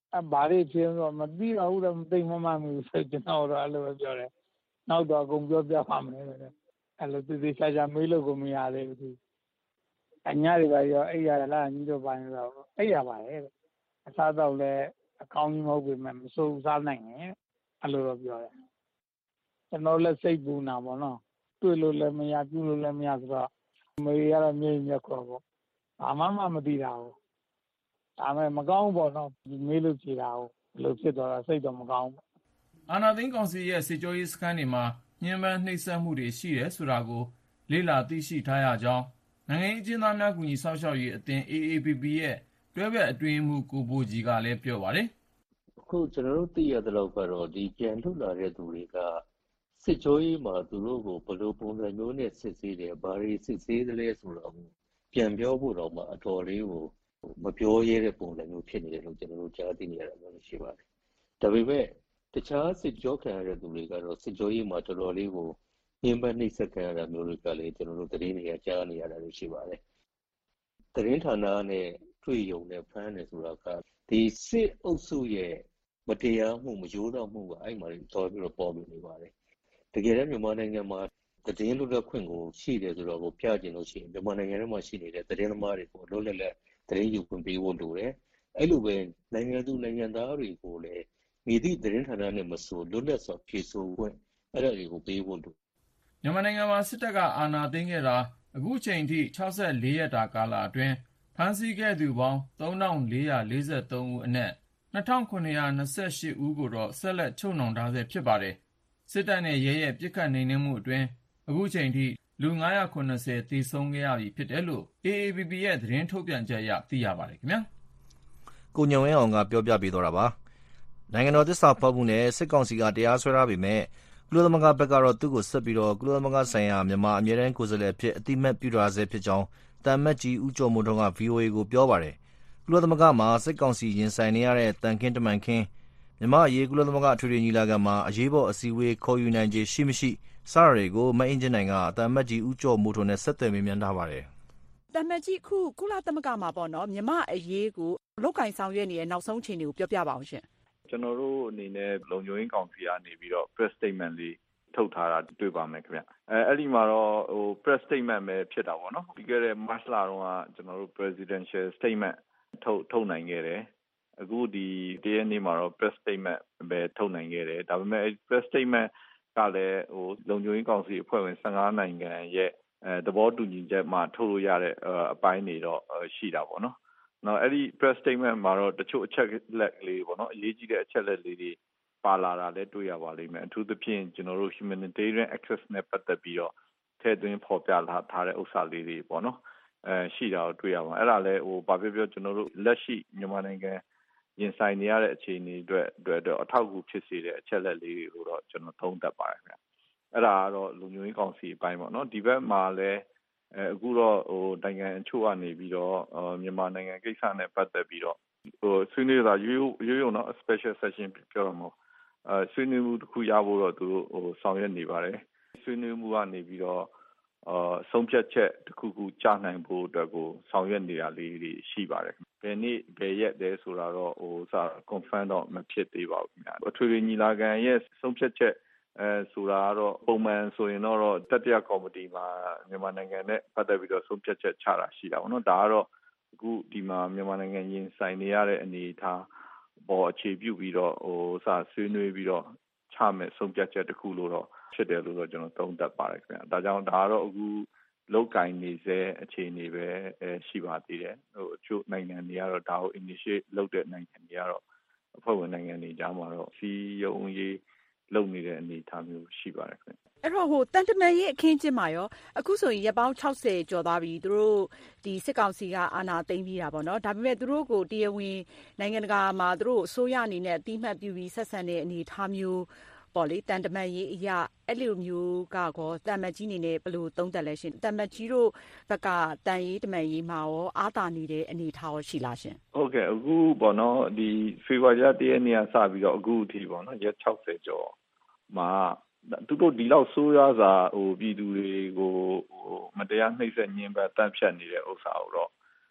အဲဘာတွေဖြစ်တော့မသိတော့ဘူးတော့မသိမှမမှဘူးဆိုကျွန်တော်တော့အဲ့လိုပဲပြောတယ်နောက်တော့အကုန်ပြောပြပါမယ်တဲ့အဲ့လိုသူသေးချာချာမေးလို့ကိုမရသေးဘူးသူအညာတွေပါရောအဲ့ရလားညီတို့ပိုင်းတော့အဲ့ရပါတယ်အစားတော့လည်းအကောင်းကြီးမဟုတ်ပေမဲ့မစိုးစားနိုင်နဲ့အဲ့လိုတော့ပြောတယ်ကျွန်တော်လည်းစိတ်ပူနာပေါ့နော်တွေ့လို့လည်းမရပြုလို့လည်းမရဆိုတော့မေရတော့မြေမြက်ခေါ်ပေါ့ဘာမှမမသိတာဘူးဒါမဲ့မကောင်းပေါ့နော်မေးလို့ဖြေတာဟုတ်ဘယ်လိုဖြစ်သွားတာစိတ်တော့မကောင်းဘူးအာဏာသိမ်းကောင်စီရဲ့စစ်ကြောရေးစခန်းတွေမှာညှဉ်းပန်းနှိပ်စက်မှုတွေရှိတယ်ဆိုတာကိုလေ့လာသိရှိထားရကြောင်းနိုင်ငံရေးအကျဉ်းသားများကူညီစောင့်ရှောက်ရေးအသင်း အေအေပီပီ ရဲ့တွဲဘက်အတွင်းရေးမှူးကိုဘိုကြီးကလည်းပြောပါတယ်။အခုကျွန်တော်တို့သိရသလောက်ကတော့ဒီပြန်လွတ်လာတဲ့သူတွေကစစ်ကြောရေးမှာသူတို့ကိုဘယ်လိုပုံစံမျိုးနဲ့စစ်ဆေးတယ်ဘာတွေစစ်ဆေးသလဲဆိုတော့ပြန်ပြောဖို့တော့မှအတော်လေးကိုမပြောရတဲ့ပုံစံမျိုးဖြစ်နေတယ်လို့ကျွန်တော်တို့ကြားသိနေရတာမျိုးရှိပါတယ်။ဒါပေမဲ့တခြားစစ်ကြောခံရတဲ့သူတွေကတော့စစ်ကြောရေးမှာတော်တော်လေးကိုညှဉ်းပန်းနှိပ်စက်ခံရတာမျိုးတွေကလည်းကျွန်တော်တို့သတင်းတွေကကြားနေရတာလို့ရှိပါတယ်။သတင်းဌာနနဲ့တွေ့ရုံနဲ့ဖမ်းနေဆိုတာကဒီစစ်အုပ်စုရဲ့မတရားမှုမရိုးသားမှုကအဲ့မှာတော်ပြီးတော့ပေါ်ပြီးနေပါတယ်။တကယ်တမ်းမြန်မာနိုင်ငံမှာသတင်းလွတ်လပ်ခွင့်ကိုရှိတယ်ဆိုတော့ကိုပြချင်လို့ရှိရင်မြန်မာနိုင်ငံထဲမှာရှိနေတဲ့သတင်းသမားတွေကိုလွတ်လပ်လပ်သတင်းယူခွင့်ပေးဖို့လိုတယ်။အဲ့လိုပဲနိုင်ငံသူနိုင်ငံသားတွေကိုလည်းမိသည့်သတင်းဌာနနဲ့မဆိုလွတ်လပ်စွာဖြေဆိုခွင့်အဲ့ဒါတွေကိုပေးဖို့လိုမြန်မာနိုင်ငံမှာစစ်တပ်ကအာဏာသိမ်းခဲ့တာအခုချိန်ထိ၆၄ရက်တာကာလအတွင်းဖမ်းဆီးခဲ့သူပေါင်း၃ထောင်၄ရာ၄၃ဦးအနက်၂ထောင်၇ရာ၂၈ဦးကိုတော့ဆက်လက်ချုပ်နှောင်ထားဆဲဖြစ်ပါတယ်။စစ်တပ်နဲ့ရဲရဲ့ပစ်ခတ်နှိမ်နင်းမှုအတွင်းအခုချိန်ထိလူ၅ရာ၇၀သေဆုံးခဲ့ရပြီဖြစ်တယ်လို့ အေအေပီပီ ရဲ့သတင်းထုတ်ပြန်ချက်အရသိရပါတယ်ခင်ဗျာ။ကိုညုံဝင်းအောင်ကပြောပြပေးသွားတာပါ။နိုင်ငံတော်သစ္စာဖောက်မှုနဲ့စစ်ကောင်စီကတရားစွဲထားပေမဲ့ကုလသမဂ္ဂဘက်ကတော့သူ့ကိုဆက်ပြီးတော့ကုလသမဂ္ဂဆိုင်ရာမြန်မာအမြဲတမ်းကိုယ်စားလှယ်အဖြစ်အတိအမှတ်ပြုထားဆဲဖြစ်ကြောင်းတမ်မတ်ကြီးဦးကျော်မိုးထွန်းက ဗွီအိုအေကိုပြောပါတယ်။ကုလသမဂ္ဂမှာစစ်ကောင်စီရင်ဆိုင်နေရတဲ့တန်ခင်းတမန်ခင်းမြန်မာအရေးကုလသမဂ္ဂအထွေထွေညီလာခံမှာအရေးပေါ်အစည်းအဝေးခေါ်ယူနိုင်ခြေရှိမရှိစတာတွေကိုမအင်ဂျင်နိုင်ကတမ်မတ်ကြီးဦးကျော်မိုးထွန်းနဲ့ဆက်သွယ်မေးမြန်းထားပါတယ်။တမ်မတ်ကြီးအခုကုလသမဂ္ဂမှာပေါ့နော်မြန်မာအရေးကိုလုတ်ကင်ဆောင်ရွက်နေတဲ့နောက်ဆုံးအခြေအနေကိုပြောပြပါအောင်ရှင်။ကျွန်တော်တို့အနေနဲ့လုံခြုံရေးကောင်စီကနေပြီးတော့ press statement လေးထုတ်ထားတာတွေ့ပါမယ်ခင်ဗျအဲအဲ့ဒီမှာတော့ဟို press statement ပဲဖြစ်တာပေါ့နော်ပြီးခဲ့တဲ့ March လတုန်းကကျွန်တော်တို့ presidential statement ထုတ်ထုတ်နိုင်ခဲ့တယ်အခုဒီတရက်နေ့မှာတော့ press statement ပဲထုတ်နိုင်ခဲ့တယ်ဒါပေမဲ့ press statement ကလည်းဟိုလုံခြုံရေးကောင်စီအဖွဲ့ဝင်၁၅နိုင်ငံရဲ့အဲသဘောတူညီချက်မှာထုတ်လို့ရတဲ့အပိုင်းတွေတော့ရှိတာပေါ့နော်နောက်အဲ့ဒီ press statement မှာတော့တချို့အချက်လက်လေးပေါ့နော်အရေးကြီးတဲ့အချက်လက်လေးတွေပါလာတာလည်းတွေ့ရပါလိမ့်မယ်အထူးသဖြင့်ကျွန်တော်တို့ humanitarian access နဲ့ပတ်သက်ပြီးတော့ထည့်သွင်းဖော်ပြလာထားတဲ့ဥစ္စာလေးတွေပေါ့နော်အဲရှိတာကိုတွေ့ရပါအဲ့ဒါလည်းဟိုဘာပြောပြောကျွန်တော်တို့လက်ရှိမြန်မာနိုင်ငံရင်ဆိုင်နေရတဲ့အခြေအနေအတွက်အတွက်တော့အထောက်အကူဖြစ်စေတဲ့အချက်လက်လေးတွေကိုတော့ကျွန်တော်သုံးသပ်ပါတယ်ခင်ဗျအဲ့ဒါကတော့လူမျိုးရေးကောင်စီအပိုင်းပေါ့နော်ဒီဘက်မှာလည်းအဲအခုတော့ဟိုနိုင်ငံအချို့ကနေပြီးတော့မြန်မာနိုင်ငံကိစ္စနဲ့ပတ်သက်ပြီးတော့ဟိုဆွေးနွေးတာရိုးရိုးရိုးနော် special session ပြောရမှာအဲဆွေးနွေးမှုတစ်ခုရဖို့တော့သူတို့ဟိုဆောင်ရွက်နေပါတယ်ဆွေးနွေးမှုကနေပြီးတော့အာဆုံးဖြတ်ချက်တစ်ခုခုကြားနိုင်ဖို့အတွက်ကိုဆောင်ရွက်နေတာလေးတွေရှိပါတယ်ဘယ်နေ့ဘယ်ရက်လဲဆိုတာတော့ဟိုစ confirm တော့မဖြစ်သေးပါဘူးခင်ဗျာအထွေထွေညီလာခံရဲ့ဆုံးဖြတ်ချက်အဲဆိုတာကတော့ပုံမှန်ဆိုရင်တော့တတိယကော်မတီမှာမြန်မာနိုင်ငံနဲ့ပတ်သက်ပြီးတော့ဆုံးဖြတ်ချက်ချတာရှိတာပေါ့နော်ဒါကတော့အခုဒီမှာမြန်မာနိုင်ငံရင်ဆိုင်နေရတဲ့အနေအထားပေါ်အခြေပြုပြီးတော့ဟိုစဆွေးနွေးပြီးတော့ချမယ်ဆုံးဖြတ်ချက်တစ်ခုလို့တော့ဖြစ်တယ်လို့တော့ကျွန်တော်သုံးသပ်ပါတယ်ခင်ဗျာဒါကြောင့်ဒါကတော့အခုလောက်ကင်နေစေအခြေအနေပဲအဲရှိပါသေးတယ်ဟိုအချို့နိုင်ငံတွေကတော့ဒါကို initiate လုပ်တဲ့နိုင်ငံတွေကတော့အဖွဲ့ဝင်နိုင်ငံတွေကြားမှာတော့စီယုံရေးလုပ်နေတဲ့အနေအထားမျိုးရှိပါတယ်ခင်ဗျအဲ့တော့ဟိုတန်တမန်ရေးအခင်းကျင်းမှာရောအခုဆိုရင်ရက်ပေါင်း၆၀ကျော်သွားပြီသူတို့ဒီစစ်ကောင်စီကအာဏာသိမ်းပြီးတာပေါ့နော်ဒါပေမဲ့သူတို့ကိုတရားဝင်နိုင်ငံတကာမှာသူတို့အစိုးရအနေနဲ့အတိအမှတ်ပြုပြီးဆက်ဆံတဲ့အနေအထားမျိုးပေါ့လေတန်တမန်ရေးအရာအဲ့လိုမျိုးကကောတန်မတ်ကြီးနေနဲ့ဘယ်လိုသုံးသပ်လဲရှင်တန်မတ်ကြီးတို့ဘက်ကတန်ရေးတမန်ရေးမှာရောအားသာနေတဲ့အနေအထားရောရှိလားရှင်ဟုတ်ကဲ့အခုပေါ့နော်ဒီဖေဖော်ဝါရီလတရက်နေ့ကစပြီးတော့အခုအထိပေါ့နော်ရက်၆၀ကျော်မှာသူတို့ဒီလောက်ဆိုးရွားစွာဟိုပြည်သူတွေကိုဟိုမတရားနှိပ်စက်ညှဉ်းပန်းတပ်ဖြတ်နေတဲ့ဥစ္စာကိုတော့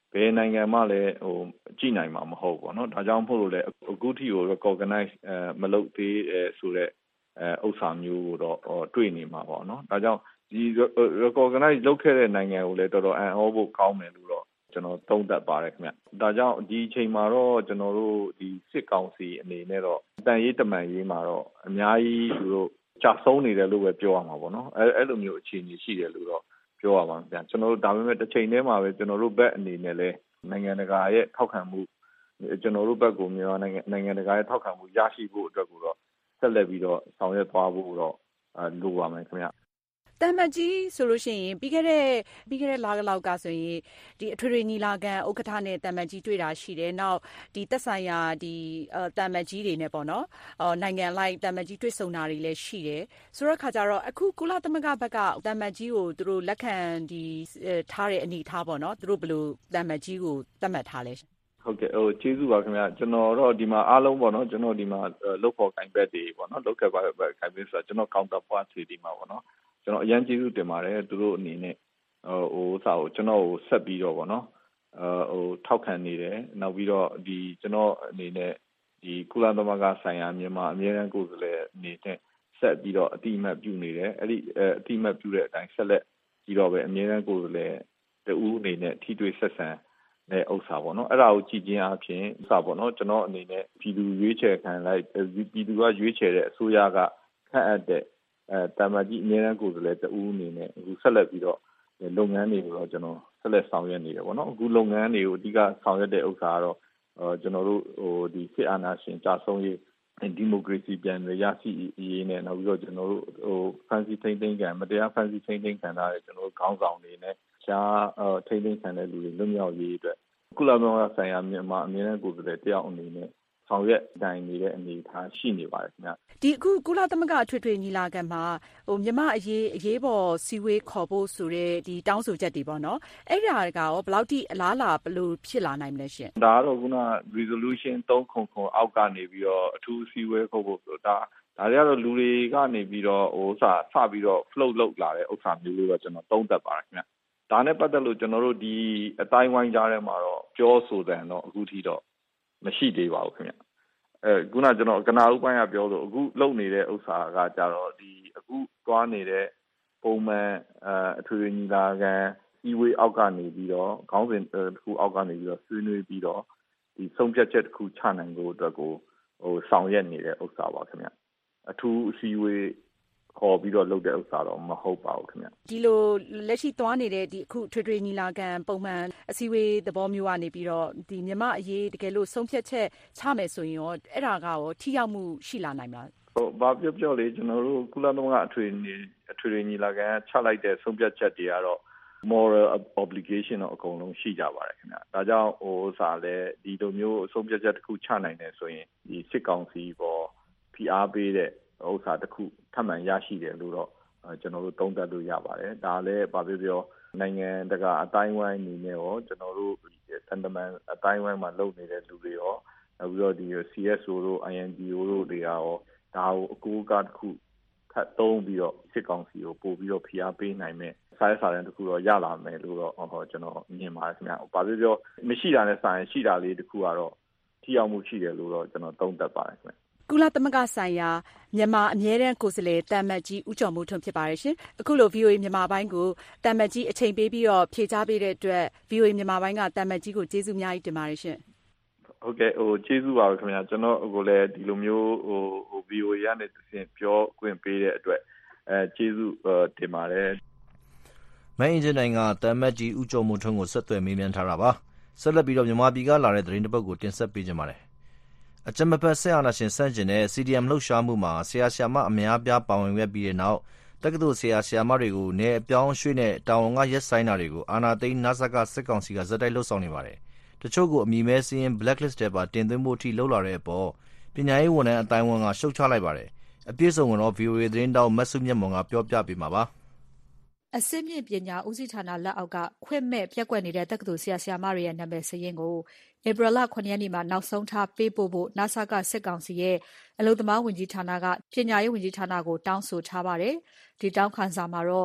ဘယ်နိုင်ငံမှလည်းဟိုကြည့်နိုင်မှာမဟုတ်ပေါ့နော်ဒါကြောင့်မို့လို့လေအခုထိကို recognize အဲမလုပ်သေးအဲဆိုတဲ့အဲဥစ္စာမျိုးကိုတော့တွေ့နေမှာပေါ့နော်ဒါကြောင့်ဒီ recognize လုပ်ခဲ့တဲ့နိုင်ငံကိုလည်းတော်တော်အံ့ဩဖို့ကောင်းတယ်လို့တော့ကျွန်တော်သုံးသပ်ပါတယ်ခင်ဗျဒါကြောင့်ဒီအချိန်မှာတော့ကျွန်တော်တို့ဒီစစ်ကောင်စီအနေနဲ့တော့တန်ရေးတမန်ရေးမှာတော့အများကြီးသူတို့ကြာဆုံးနေတယ်လို့ပဲပြောရမှာပေါ့နော်အဲအဲ့လိုမျိုးအခြေအနေရှိတယ်လို့တော့ပြောရပါမယ်ဗျကျွန်တော်တို့ဒါပေမဲ့တစ်ချိန်တည်းမှာပဲကျွန်တော်တို့ဘက်အနေနဲ့လည်းနိုင်ငံတကာရဲ့ထောက်ခံမှုကျွန်တော်တို့ဘက်ကိုမြန်မာနိုင်ငံနိုင်ငံတကာရဲ့ထောက်ခံမှုရရှိဖို့အတွက်ကိုတော့ဆက်လက်ပြီးတော့ဆောင်ရွက်သွားဖို့တော့လိုပါမယ်ခင်ဗျတမန်ကြီးဆိုလို့ရှိရင်ပြီးခဲ့တဲ့ပြီးခဲ့တဲ့လလောက်ကဆိုရင်ဒီအထွေထွေညီလာခံဥက္ကဋ္ဌနဲ့တမန်ကြီးတွေ့တာရှိတယ်။နောက်ဒီသက်ဆိုင်ရာဒီတမန်ကြီးတွေနဲ့ပေါ့နော်။အော်နိုင်ငံလိုက်တမန်ကြီးတွေ့ဆုံတာတွေလည်းရှိတယ်။ဆိုတော့ခါကြတော့အခုကုလသမဂ္ဂဘက်ကတမန်ကြီးကိုသူတို့လက်ခံဒီထားတဲ့အနေထားပေါ့နော်။သူတို့ဘယ်လိုတမန်ကြီးကိုသတ်မှတ်ထားလဲ။ဟုတ်ကဲ့ဟိုကျေးဇူးပါခင်ဗျာကျွန်တော်တော့ဒီမှာအားလုံးပေါ့နော်ကျွန်တော်ဒီမှာလုတ်ဖို့ကင်ဘက်တွေပေါ့နော်လုတ်ခဲ့ပါပဲကင်ဘက်ဆိုတော့ကျွန်တော် counter part တွေဒီမှာပေါ့နော်ကျွန်တော်အရင်ကျေးဇူးတင်ပါတယ်သူတို့အနေနဲ့ဟိုစာကိုကျွန်တော်ကိုဆက်ပြီးတော့ပေါ့နော်ဟိုထောက်ခံနေတယ်နောက်ပြီးတော့ဒီကျွန်တော်အနေနဲ့ဒီကုလသမဂ္ဂဆိုင်ရာမြန်မာအမြဲတမ်းကိုယ်စားလှယ်အနေနဲ့ဆက်ပြီးတော့အတိအမှတ်ပြုနေတယ်အဲ့ဒီအတိအမှတ်ပြုတဲ့အတိုင်းဆက်လက်ပြီးတော့ပဲအမြဲတမ်းကိုယ်စားလှယ်တူအနေနဲ့ထိတွေ့ဆက်ဆံတဲ့ဥစ္စာပေါ့နော်အဲ့ဒါကိုကြည့်ချင်းအပြင်ဥစ္စာပေါ့နော်ကျွန်တော်အနေနဲ့ပြည်သူရွေးချယ်ခံလိုက်ပြည်သူကရွေးချယ်တဲ့အစိုးရကခန့်အပ်တဲ့အဲတာမကြီးအများအားကိုယ်စားလှယ်တူအနေနဲ့အခုဆက်လက်ပြီးတော့လုပ်ငန်းတွေကိုတော့ကျွန်တော်ဆက်လက်ဆောင်ရွက်နေတယ်ပေါ့နော်အခုလုပ်ငန်းတွေကိုအဓိကဆောင်ရွက်တဲ့ဥစ္စာကတော့အဲကျွန်တော်တို့ဟိုဒီစစ်အာဏာရှင်ကြာဆုံးရေးဒီမိုကရေစီပြန်ရရှိရေးနဲ့နောက်ပြီးတော့ကျွန်တော်တို့ဟိုဖန်စီထိန်းသိမ်းခံမတရားဖန်စီထိန်းသိမ်းခံထားတဲ့ကျွန်တော်တို့ခေါင်းဆောင်တွေနဲ့ရှားထိန်းသိမ်းခံတဲ့လူတွေလွတ်မြောက်ရေးအတွက်ကုလသမဂ္ဂဆိုင်ရာမြန်မာအမြဲတမ်းကိုယ်စားလှယ်တယောက်အနေနဲ့ဆောင်ရွက်နိုင်နေတဲ့အနေအထားရှိနေပါတယ်ခင်ဗျဒီအခုကုလသမဂ္ဂအထွေထွေညီလာခံမှာဟိုမြန်မာအရေးအရေးပေါ်စီဝေးခေါ်ဖို့ဆိုတဲ့ဒီတောင်းဆိုချက်တွေပေါ့နော်အဲ့ဒါကရောဘယ်လောက်ထိအလားလာဘယ်လိုဖြစ်လာနိုင်မလဲရှင်ဒါကတော့ခုန resolution သုံးခုခုအောက်ကနေပြီးတော့အထူးစီဝေးခေါ်ဖို့ဆိုဒါဒါတွေကတော့လူတွေကနေပြီးတော့ဟိုစာစပြီးတော့ float လုပ်လာတဲ့ဥစ္စာမျိုးလို့တော့ကျွန်တော်သုံးသပ်ပါတယ်ခင်ဗျဒါနဲ့ပတ်သက်လို့ကျွန်တော်တို့ဒီအတိုင်းဝိုင်းကြားထဲမှာတော့ပြောဆိုတယ်တော့အခုထိတော့မရှိသေးပါဘူးခင်ဗျအဲခုနကျွန်တော်ကနာဥပိုင်းကပြောလို့အခုလုပ်နေတဲ့ဥစ္စာကကြတော့ဒီအခုသွားနေတဲ့ပုံမှန်အထွေထွေညီလာခံစီဝေးအောက်ကနေပြီးတော့ခေါင်းစဉ်တစ်ခုအောက်ကနေပြီးတော့ဆွေးနွေးပြီးတော့ဒီဆုံးဖြတ်ချက်တစ်ခုချနိုင်ဖို့အတွက်ကိုဟိုဆောင်ရွက်နေတဲ့ဥစ္စာပါခင်ဗျအထူးစီဝေးခေါ်ပြီးတော့လုပ်တဲ့ဥစ္စာတော့မဟုတ်ပါဘူးခင်ဗျဒီလိုလက်ရှိသွားနေတဲ့ဒီအခုထွေထွေညီလာခံပုံမှန်အစည်းအဝေးသဘောမျိုးကနေပြီးတော့ဒီမြန်မာအရေးတကယ်လို့ဆုံးဖြတ်ချက်ချမယ်ဆိုရင်ရောအဲ့ဒါကရောထိရောက်မှုရှိလာနိုင်မလားဟိုဘာပြောပြောလေကျွန်တော်တို့ကုလသမဂ္ဂအထွေအထွေညီလာခံချလိုက်တဲ့ဆုံးဖြတ်ချက်တွေကတော့ moral obligation တော့အကုန်လုံးရှိကြပါတယ်ခင်ဗျဒါကြောင့်ဟိုစာလဲဒီလိုမျိုးဆုံးဖြတ်ချက်တစ်ခုချနိုင်တယ်ဆိုရင်ဒီစစ်ကောင်စီပေါ်ဖိအားပေးတဲ့ဥစ္စာတစ်ခုထပ်မံရရှိတယ်လို့တော့ကျွန်တော်တို့သုံးသပ်လို့ရပါတယ်ဒါလည်းဘာပြောပြောနိုင်ငံတကာအတိုင်းဝိုင်းအနေနဲ့ရောကျွန်တော်တို့သံတမန်အတိုင်းဝိုင်းမှာလုပ်နေတဲ့လူတွေရောနောက်ပြီးတော့ဒီ C S O တို့ I N G O တို့တွေရောဒါကိုအကူအကတစ်ခုထပ်သုံးပြီးတော့စစ်ကောင်စီကိုပို့ပြီးတော့ဖိအားပေးနိုင်မယ်စာရေးစာတမ်းတစ်ခုတော့ရလာမယ်လို့တော့ဟောကျွန်တော်မြင်ပါတယ်ခင်ဗျဘာပြောပြောမရှိတာနဲ့ဆိုင်ရှိတာလေးတစ်ခုကတော့ထိရောက်မှုရှိတယ်လို့တော့ကျွန်တော်သုံးသပ်ပါတယ်ခင်ဗျကုလသမဂ္ဂဆိုင်ရာမြန်မာအမြဲတမ်းကိုယ်စားလှယ်တမတ်ကြီးဦးကျော်မိုးထွန်းဖြစ်ပါတယ်ရှင်အခုလို V O A မြန်မာပိုင်းကိုတမတ်ကြီးအချိန်ပေးပြီးတော့ဖြေကြားပေးတဲ့အတွက် V O A မြန်မာပိုင်းကတမတ်ကြီးကိုကျေးဇူးအများကြီးတင်ပါတယ်ရှင်ဟုတ်ကဲ့ဟိုကျေးဇူးပါပဲခင်ဗျာကျွန်တော်ကိုလည်းဒီလိုမျိုးဟိုဟို V O A ရတဲ့သင်ပြောခွင့်ပေးတဲ့အတွက်အဲကျေးဇူးတင်ပါတယ်မင်းအင်ဂျင်နိုင်ငံတမတ်ကြီးဦးကျော်မိုးထွန်းကိုဆက်သွယ်မေးမြန်းထားတာပါဆက်လက်ပြီးတော့မြန်မာပြည်ကလာတဲ့သတင်းတစ်ပုဒ်ကိုတင်ဆက်ပေးကြပါမယ်အကြမ်းမဖက်ဆရာနာရှင်စန့်ကျင်တဲ့ C D M လှုပ်ရှားမှုမှာဆရာဆရာမအများပြားပါဝင်ခဲ့ပြီးတဲ့နောက်တက္ကသိုလ်ဆရာဆရာမတွေကိုနေအပြောင်းရွှေ့နဲ့တာဝန်ကရက်ဆိုင်တာတွေကိုအာဏာသိမ်းနစကစစ်ကောင်စီကဇက်တိုက်လှုပ်ဆောင်နေပါတယ်တချို့ကိုအမည်မဲစင်း blacklist ထဲပါတင်သွင်းဖို့အထိလှုပ်လာတဲ့အပေါ်ပညာရေးဝန်ထမ်းအတိုင်းဝန်ကရှုတ်ချလိုက်ပါတယ်အပြည့်စုံကတော့ V O A သတင်းတောက်မတ်စုမြတ်မွန်ကပြောပြပေးမှာပါအစစ်မြင့်ပညာဦးစီးဌာနလက်အောက်ကခွင့်မဲ့ပြက်ကွက်နေတဲ့တက္ကသိုလ်ဆရာဆရာမတွေရဲ့နာမည်စာရင်းကိုဧပြီလခုနှစ်ရက်နေ့မှာနောက်ဆုံးထားပေးပို့ဖို့နစကစစ်ကောင်စီရဲ့အလုံသမားဝင်ကြီးဌာနကပညာရေးဝင်ကြီးဌာနကိုတောင်းဆိုထားပါတယ်။ဒီတောင်းခံစာမှာတော့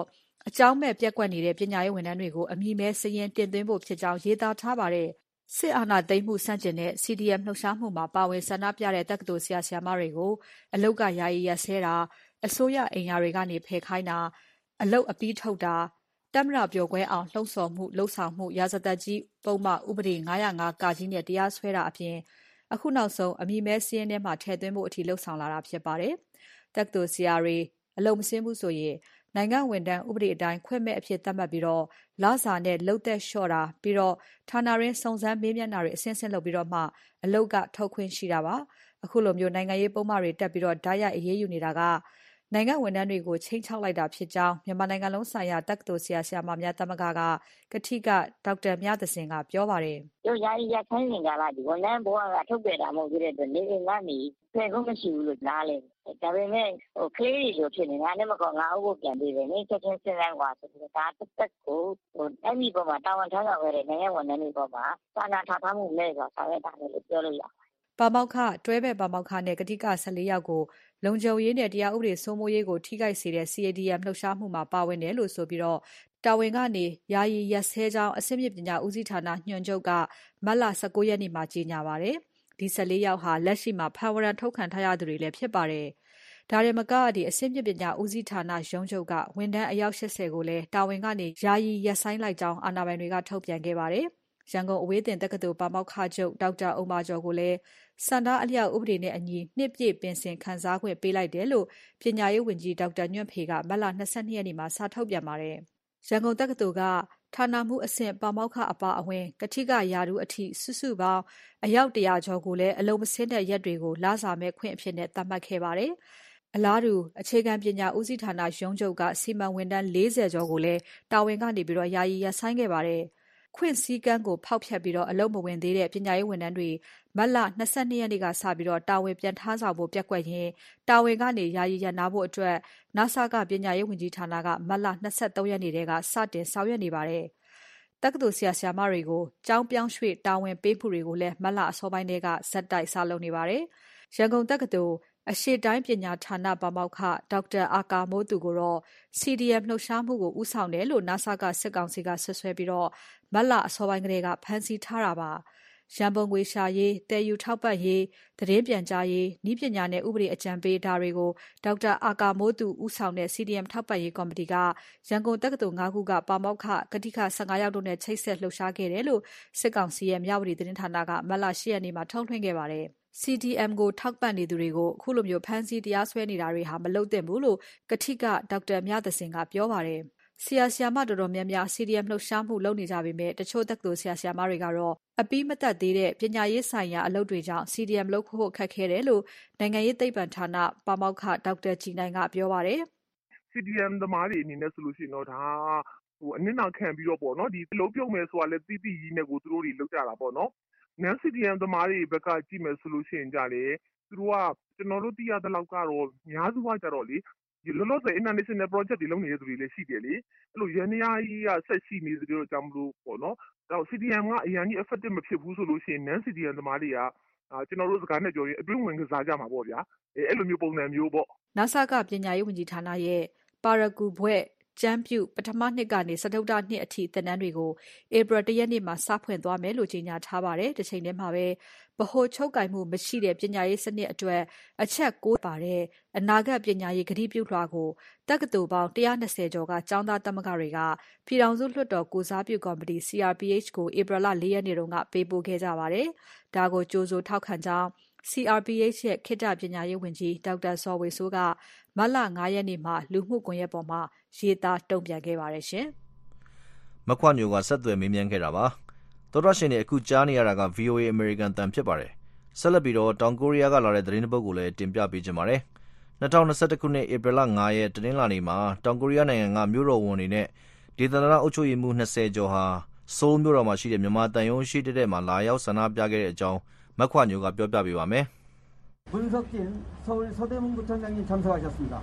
အကြောင်းမဲ့ပျက်ကွက်နေတဲ့ပညာရေးဝန်ထမ်းတွေကိုအမည်မဲစာရင်းတင်သွင်းဖို့ဖြစ်ကြောင်းရေးသားထားပါတယ်။စစ်အာဏာသိမ်းမှုဆန့်ကျင်တဲ့ စီ ဒီ အမ် လှုပ်ရှားမှုမှာပါဝင်ဆန္ဒပြတဲ့တက္ကသိုလ်ဆရာဆရာမတွေကိုအလုပ်ကယာယီရပ်စဲတာ၊အစိုးရအိမ်ယာတွေကနေဖယ်ခိုင်းတာ၊အလုပ်အပြီးထုတ်တာ၊တပ်မတော်ပျော်ပွဲအောင်လှုံ့ဆော်မှုလုပ်ဆောင်မှုရာဇသတ်ကြီးပုဒ်မဥပဒေ၅၀၅ ကနဲ့တရားစွဲတာအပြင်အခုနောက်ဆုံးအမည်မဲစာရင်းထဲမှာထည့်သွင်းဖို့အထိလှုံ့ဆော်လာတာဖြစ်ပါတယ်။တက္ကသိုလ်ဆရာတွေအလုပ်မဆင်းဘူးဆိုရင်နိုင်ငံဝန်ထမ်းဥပဒေအတိုင်းခွင့်မဲ့အဖြစ်သတ်မှတ်ပြီးတော့လစာနဲ့လုပ်သက်လျှော့တာပြီးတော့ဌာနရင်းစုံစမ်းမေးမြန်းတာတွေအဆင့်ဆင့်လုပ်ပြီးတော့မှအလုပ်ကထုတ်ခွင့်ရှိတာပါ။အခုလိုမျိုးနိုင်ငံရေးပုံမှန်တွေတက်ပြီးတော့ဓာတ်ရိုက်အရေးယူနေတာကနိုင်ငံဝန်ထမ်းတွေကိုချိန်ချောက်လိုက်တာဖြစ်ကြောင်းမြန်မာနိုင်ငံလုံးဆိုင်ရာတက္ကသိုလ်ဆရာဆရာမများသမဂ္ဂကကတိကဒေါက်တာမြသစင်ကပြောပါတယ်။တို့ယာယီရခိုင်းနေကြလားဒီဝန်ထမ်းဘဝကထုတ်ပြတာမဟုတ်သေးတဲ့အတွက်နေအိမ်ကနေဖယ်ဖို့မရှိဘူးလို့နားလဲ။ဒါပေမဲ့ဟိုကလေးတွေလိုဖြစ်နေငါနဲ့မကောငါ့ကိုပြန်ပြီးပဲနေချက်ချင်းစဉ်းစားကွာဆိုပြီးဒါတက်တက်ကိုဟိုအဲ့ဒီပေါ်မှာတာဝန်ထမ်းဆောင်ရတဲ့နိုင်ငံဝန်ထမ်းတွေပေါ်မှာစာနာထားထားမှုမဲ့ဆိုဆောင်ရွက်တာလို့ပြောလို့ရပါတယ်။ပါမောက္ခတွဲဘက်ပါမောက္ခနဲ့ကတိကဆယ်လေးယောက်ကိုလုံခြုံရေးနဲ့တရားဥပဒေစိုးမိုးရေးကိုထိခိုက်စေတဲ့ စီ အေ ဒီ အမ် လှုပ်ရှားမှုမှာပါဝင်တယ်လို့ဆိုပြီးတော့တာဝန်ကနေယာယီရပ်စဲကြောင်းအဆင့်မြင့်ပညာဦးစီးဌာနညွှန်ချုပ်ကမတ်လ၁၉ရက်နေ့မှာကြေညာပါတယ်။ဒီဆယ်လေးယောက်ဟာလက်ရှိမှာဖမ်းဝရမ်းထုတ်ခံထားရသူတွေလည်းဖြစ်ပါတယ်။ဒါတွေမကဒီအဆင့်မြင့်ပညာဦးစီးဌာနရုံးချုပ်ကဝန်ထမ်းအယောက်၈၀ကိုလည်းတာဝန်ကနေယာယီရပ်ဆိုင်းလိုက်ကြောင်းအာဏာပိုင်တွေကထုတ်ပြန်ခဲ့ပါတယ်။ရန်ကုန်အဝေးသင်တက္ကသိုလ်ပါမောက္ခချုပ်ဒေါက်တာအုံမာကျော်ကိုလည်းစန္ဒအလျောက်ဥပဒေနဲ့အညီနှစ်ပြည့်ပင်စင်ခံစားခွင့်ပေးလိုက်တယ်လို့ပညာရေးဝန်ကြီးဒေါက်တာညွန့်ဖေကမတ်လ၂၂ရက်နေ့မှာစာထုတ်ပြန်ပါတယ်။ရန်ကုန်တက္ကသိုလ်ကဌာနမှူးအဆင့်ပါမောက္ခအပါအဝင်ကတိကရာထူးအထိစုစုပေါင်းအယောက်တရာကျော်ကိုလည်းအလုံးမစင်းတဲ့ရက်တွေကိုလစာမဲ့ခွင့်အဖြစ်နဲ့သတ်မှတ်ခဲ့ပါတယ်။အလားတူအခြေခံပညာဦးစီးဌာနရုံးချုပ်ကစီမံဝန်ထမ်း၄၀ကျော်ကိုလည်းတာဝန်ကနေပြီးတော့ယာယီရပ်ဆိုင်းခဲ့ပါတယ်။ခွင့်စည်းကမ်းကိုဖောက်ဖျက်ပြီးတော့အလုပ်မဝင်သေးတဲ့ပညာရေးဝန်ထမ်းတွေမတ်လ၂၂ရက်နေ့ကစပြီးတော့တာဝန်ပြန်ထမ်းဆောင်ဖို့ပျက်ကွက်ရင်တာဝန်ကနေယာယီရပ်နားဖို့အတွက်နစကပညာရေးဝန်ကြီးဌာနကမတ်လ၂၃ရက်နေ့တည်းကစတင်ဆောင်ရွက်နေပါတယ်။တက္ကသိုလ်ဆရာဆရာမတွေကိုကျောင်းပြောင်းရွှေ့တာဝန်ပေးမှုတွေကိုလည်းမတ်လအစောပိုင်းတည်းကဇက်တိုက်စလုပ်နေပါတယ်။ရန်ကုန်တက္ကသိုလ်အရှေ့တိုင်းပညာဌာနပါမောက္ခဒေါက်တာအာကာမိုးသူကိုတော့ စီ ဒီ အမ် လှုပ်ရှားမှုကိုဦးဆောင်တယ်လို့နစကစစ်ကောင်စီကဆွဆွဲပြီးတော့မတ်လအစောပိုင်းကတည်းကဖမ်းဆီးထားတာပါ။ရန်ပုံငွေရှာရေး၊တည်ယူထောက်ပံ့ရေး၊သတင်းပြန်ကြားရေး၊နည်းပညာနဲ့ဥပဒေအကြံပေးဒါတွေကိုဒေါက်တာအာကာမိုးသူဦးဆောင်တဲ့ စီ ဒီ အမ် ထောက်ပံ့ရေးကော်မတီကရန်ကုန်တက္ကသိုလ်၅ခုကပါမောက္ခကတိက၁၅ယောက်တို့နဲ့ချိတ်ဆက်လှုပ်ရှားခဲ့တယ်လို့စစ်ကောင်စီရဲ့မြဝတီသတင်းဌာနကမတ်လ၈ရက်နေ့မှာထုတ်လွှင့်ခဲ့ပါတယ်။စီ ဒီ အမ် ကိုထောက်ပံ့နေသူတွေကိုအခုလိုမျိုးဖမ်းဆီးတရားစွဲနေတာတွေဟာမလုပ်သင့်ဘူးလို့ကတိကဒေါက်တာမြသစင်ကပြောပါတယ်။ဆရာဆရာမတော်တော်များများ စီ ဒီ အမ် လှုပ်ရှားမှုလုပ်နေကြပေမဲ့တချို့တက္ကသိုလ်ဆရာဆရာမတွေကတော့အပြီးမတတ်သေးတဲ့ပညာရေးဆိုင်ရာအလုပ်တွေကြောင့် စီ ဒီ အမ် လုပ်ဖို့ခက်ခဲတယ်လို့နိုင်ငံရေးသိပ္ပံဌာနပါမောက္ခဒေါက်တာကြည်နိုင်ကပြောပါတယ်။ စီ ဒီ အမ် သမားတွေအနေနဲ့ဆိုလို့ရှိရင်တော့ဒါဟိုအနစ်နာခံပြီးတော့ပေါ့နော်ဒီလုံးပြုတ်မယ်ဆိုတာလည်းတိတိကြီးနဲ့ကိုသူတို့တွေလုပ်ကြတာပေါ့နော်။ non စီ ဒီ အမ် သမားတွေဘက်ကကြည့်မယ်ဆိုလို့ရှိရင်ကြလေသူတို့ကကျွန်တော်တို့သိရတဲ့လောက်ကတော့များစုကကြတော့လေဒီလောလောဆယ် international project တွေလုပ်နေတဲ့သူတွေလည်းရှိတယ်လေအဲ့လိုရန်ရာကြီးကဆက်ရှိနေသလိုကြောင့်မလို့ပေါ့နော်ဒါ စီ ဒီ အမ် ကအရင်ကြီး effective မဖြစ်ဘူးဆိုလို့ရှိရင် non စီ ဒီ အမ် သမားတွေကကျွန်တော်တို့စကားနဲ့ပြောရင်အတွင်းဝင်ကစားကြမှာပေါ့ဗျာအဲ့အဲ့လိုမျိုးပုံစံမျိုးပေါ့နစကပညာရေးဝန်ကြီးဌာနရဲ့ပါရဂူဘွဲ့ကျမ်းပြုပထမနှစ်ကနေစတုတ္ထနှစ်အထိသင်တန်းတွေကိုဧပြီလ၁ရက်နေ့မှာစဖွင့်သွားမယ်လို့ကြေညာထားပါတယ်။တစ်ချိန်တည်းမှာပဲဗဟိုချုပ်ကိုင်မှုမရှိတဲ့ပညာရေးစနစ်အတွက်အချက်၉ပါတဲ့အနာဂတ်ပညာရေးကတိပြုလွှာကိုတက္ကသိုလ်ပေါင်း၁၂၀ကျော်ကကျောင်းသားသမဂ္ဂတွေကပြည်ထောင်စုလွှတ်တော်ကိုစားပြုကော်မတီ စီ အာ် ပီ အိတ် ကိုဧပြီလ၄ရက်နေ့တုန်းကပေးပို့ခဲ့ကြပါတယ်။ဒါကိုကြိုဆိုထောက်ခံကြောင်း စီ အာ် ပီ အိတ် ရဲ့ခေတ္တပညာရေးဝန်ကြီးဒေါက်တာဇော်ဝေစိုးကမတ်လ၅ရက်နေ့မှာလူမှုကွန်ရက်ပေါ်မှာရေးသားတုံ့ပြန်ခဲ့ပါတယ်ရှင်။မခွညိုကဆက်သွယ်မေးမြန်းခဲ့တာပါ။သောတရှင်တွေအခုကြားနေရတာက ဗီအိုအေ American တန်ဖြစ်ပါတယ်။ဆက်လက်ပြီးတော့တောင်ကိုရီးယားကလာတဲ့သတင်းတစ်ပုဒ်ကိုလည်းတင်ပြပေးချင်ပါတယ်။၂၀၂၁ခုနှစ်ဧပြီလ၅ရက်တနင်္လာနေ့မှာတောင်ကိုရီးယားနိုင်ငံကမြို့တော်ဝန်တွေနဲ့ဒေသန္တရအုပ်ချုပ်ရေးမှူး၂၀ကျော်ဟာဆိုးလ်မြို့တော်မှာရှိတဲ့မြန်မာတန်ရုံးရှိတဲ့မှာလာရောက်ဆန္ဒပြခဲ့တဲ့အကြောင်းမခွညိုကပြောပြပေးပါမယ်။문석진 서울 서대문구청장님 참석하셨습니다.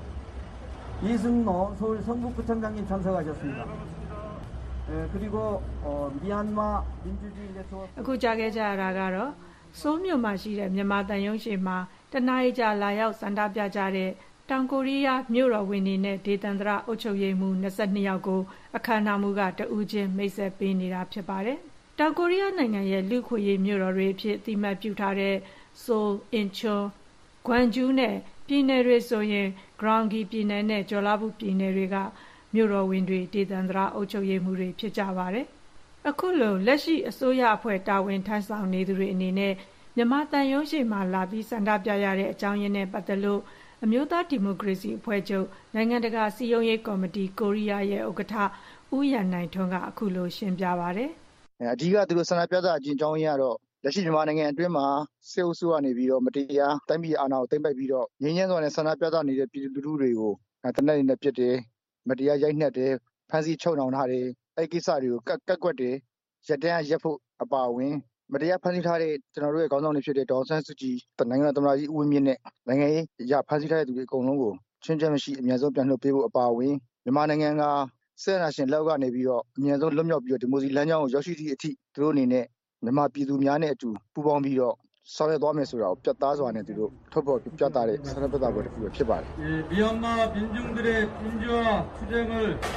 이승모 서울 성북구청장님 참석하셨습니다. 예, 그리고 어, 미얀마 민주주의 네트워크 အခုကြားခဲ့ကြရတာကတော့ဆိုးမြို့မှာရှိတဲ့မြန်မာတန်ရုံးရှိမှာတနအီကြာလာရောက်စန္ဒပြကြတဲ့တောင်ကိုရီးယားမြို့တော်ဝန်တွေနဲ့ဒေသန္တရအုပ်ချုပ်ရေးမှူး၂၂ယောက်ကိုအခမ်းအနားမှူးကတဦးချင်းမိတ်ဆက်ပေးနေတာဖြစ်ပါတယ်။တောင်ကိုရီးယားနိုင်ငံရဲ့လူ့အခွင့်အရေးမြို့တော်တွေအဖြစ်အသိအမှတ်ပြုထားတဲ့ဆိုးလ်၊အင်ချွန်း၊ဂွမ်ဂျူးနဲ့ပြည်နယ်တွေဆိုရင်ဂရောင်ဂီပြည်နယ်နဲ့ဂျော်လာဘူပြည်နယ်တွေကမြို့တော်ဝန်တွေဒေသန္တရအုပ်ချုပ်ရေးမှူးတွေဖြစ်ကြပါတယ်။အခုလိုလက်ရှိအစိုးရအဖွဲ့တာဝန်ထမ်းဆောင်နေသူတွေအနေနဲ့မြန်မာသံရုံးရှေ့မှာလာပြီးဆန္ဒပြရတဲ့အကြောင်းရင်းနဲ့ပတ်သက်လို့အမျိုးသားဒီမိုကရေစီအဖွဲ့ချုပ်နိုင်ငံတကာစည်းရုံးရေးကော်မတီကိုရီးယားရဲ့ဥက္ကဋ္ဌဦးရန်နိုင်ထွန်းကအခုလိုရှင်းပြပါတယ်။အဓိကသူတို့ဆန္ဒပြတာအကျဉ်းကြောင်းရင်းကတော့လက်ရှိမြန်မာနိုင်ငံအတွင်းမှာစစ်အုပ်စုကနေပြီးတော့မတရားတိုင်းပြည်အာဏာကိုသိမ်းပိုက်ပြီးတော့ငြိမ်းချမ်းစွာနဲ့ဆန္ဒပြသနေတဲ့ပြည်သူလူထုတွေကိုတနက်နေ့နဲ့ပြစ်တယ်မတရားရိုက်နှက်တယ်ဖမ်းဆီးချုပ်နှောင်ထားတယ်အဲ့ကိစ္စတွေကိုကတ်ကွက်တယ်ရက်တန်းရက်ဖို့အပါအဝင်မတရားဖမ်းဆီးထားတဲ့ကျွန်တော်တို့ရဲ့ခေါင်းဆောင်တွေဖြစ်တဲ့ဒေါ်ဆန်းစုကြည်နိုင်ငံတော်သမ္မတကြီးဦးဝင်းမြင့်နဲ့နိုင်ငံရေးရဖမ်းဆီးထားတဲ့သူတွေအကုန်လုံးကိုချင်းချင်းမရှိအများဆုံးပြန်လှုပ်ပေးဖို့အပါအဝင်မြန်မာနိုင်ငံကဆက်နာရှင်လောက်ကနေပြီးတော့အများဆုံးလွတ်မြောက်ပြီးတော့ဒီမိုစီလမ်းကြောင်းကိုရောက်ရှိသည့်အထိသူတို့အနေနဲ့မြန်မာပြည်သူများနဲ့အတူပူးပေါင်းပြီးတော့ဆောင်ရွက်သွားမယ်ဆိုတာကိုပြတ်သားစွာနဲ့သူတို့ထုတ်ဖော်ပြသတဲ့ဆန္ဒပြပွဲတစ်ခုပဲဖြစ်ပါတယ်။미얀마 민중들의 민주화 투쟁을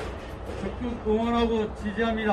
적극 응원하고 지지합니다.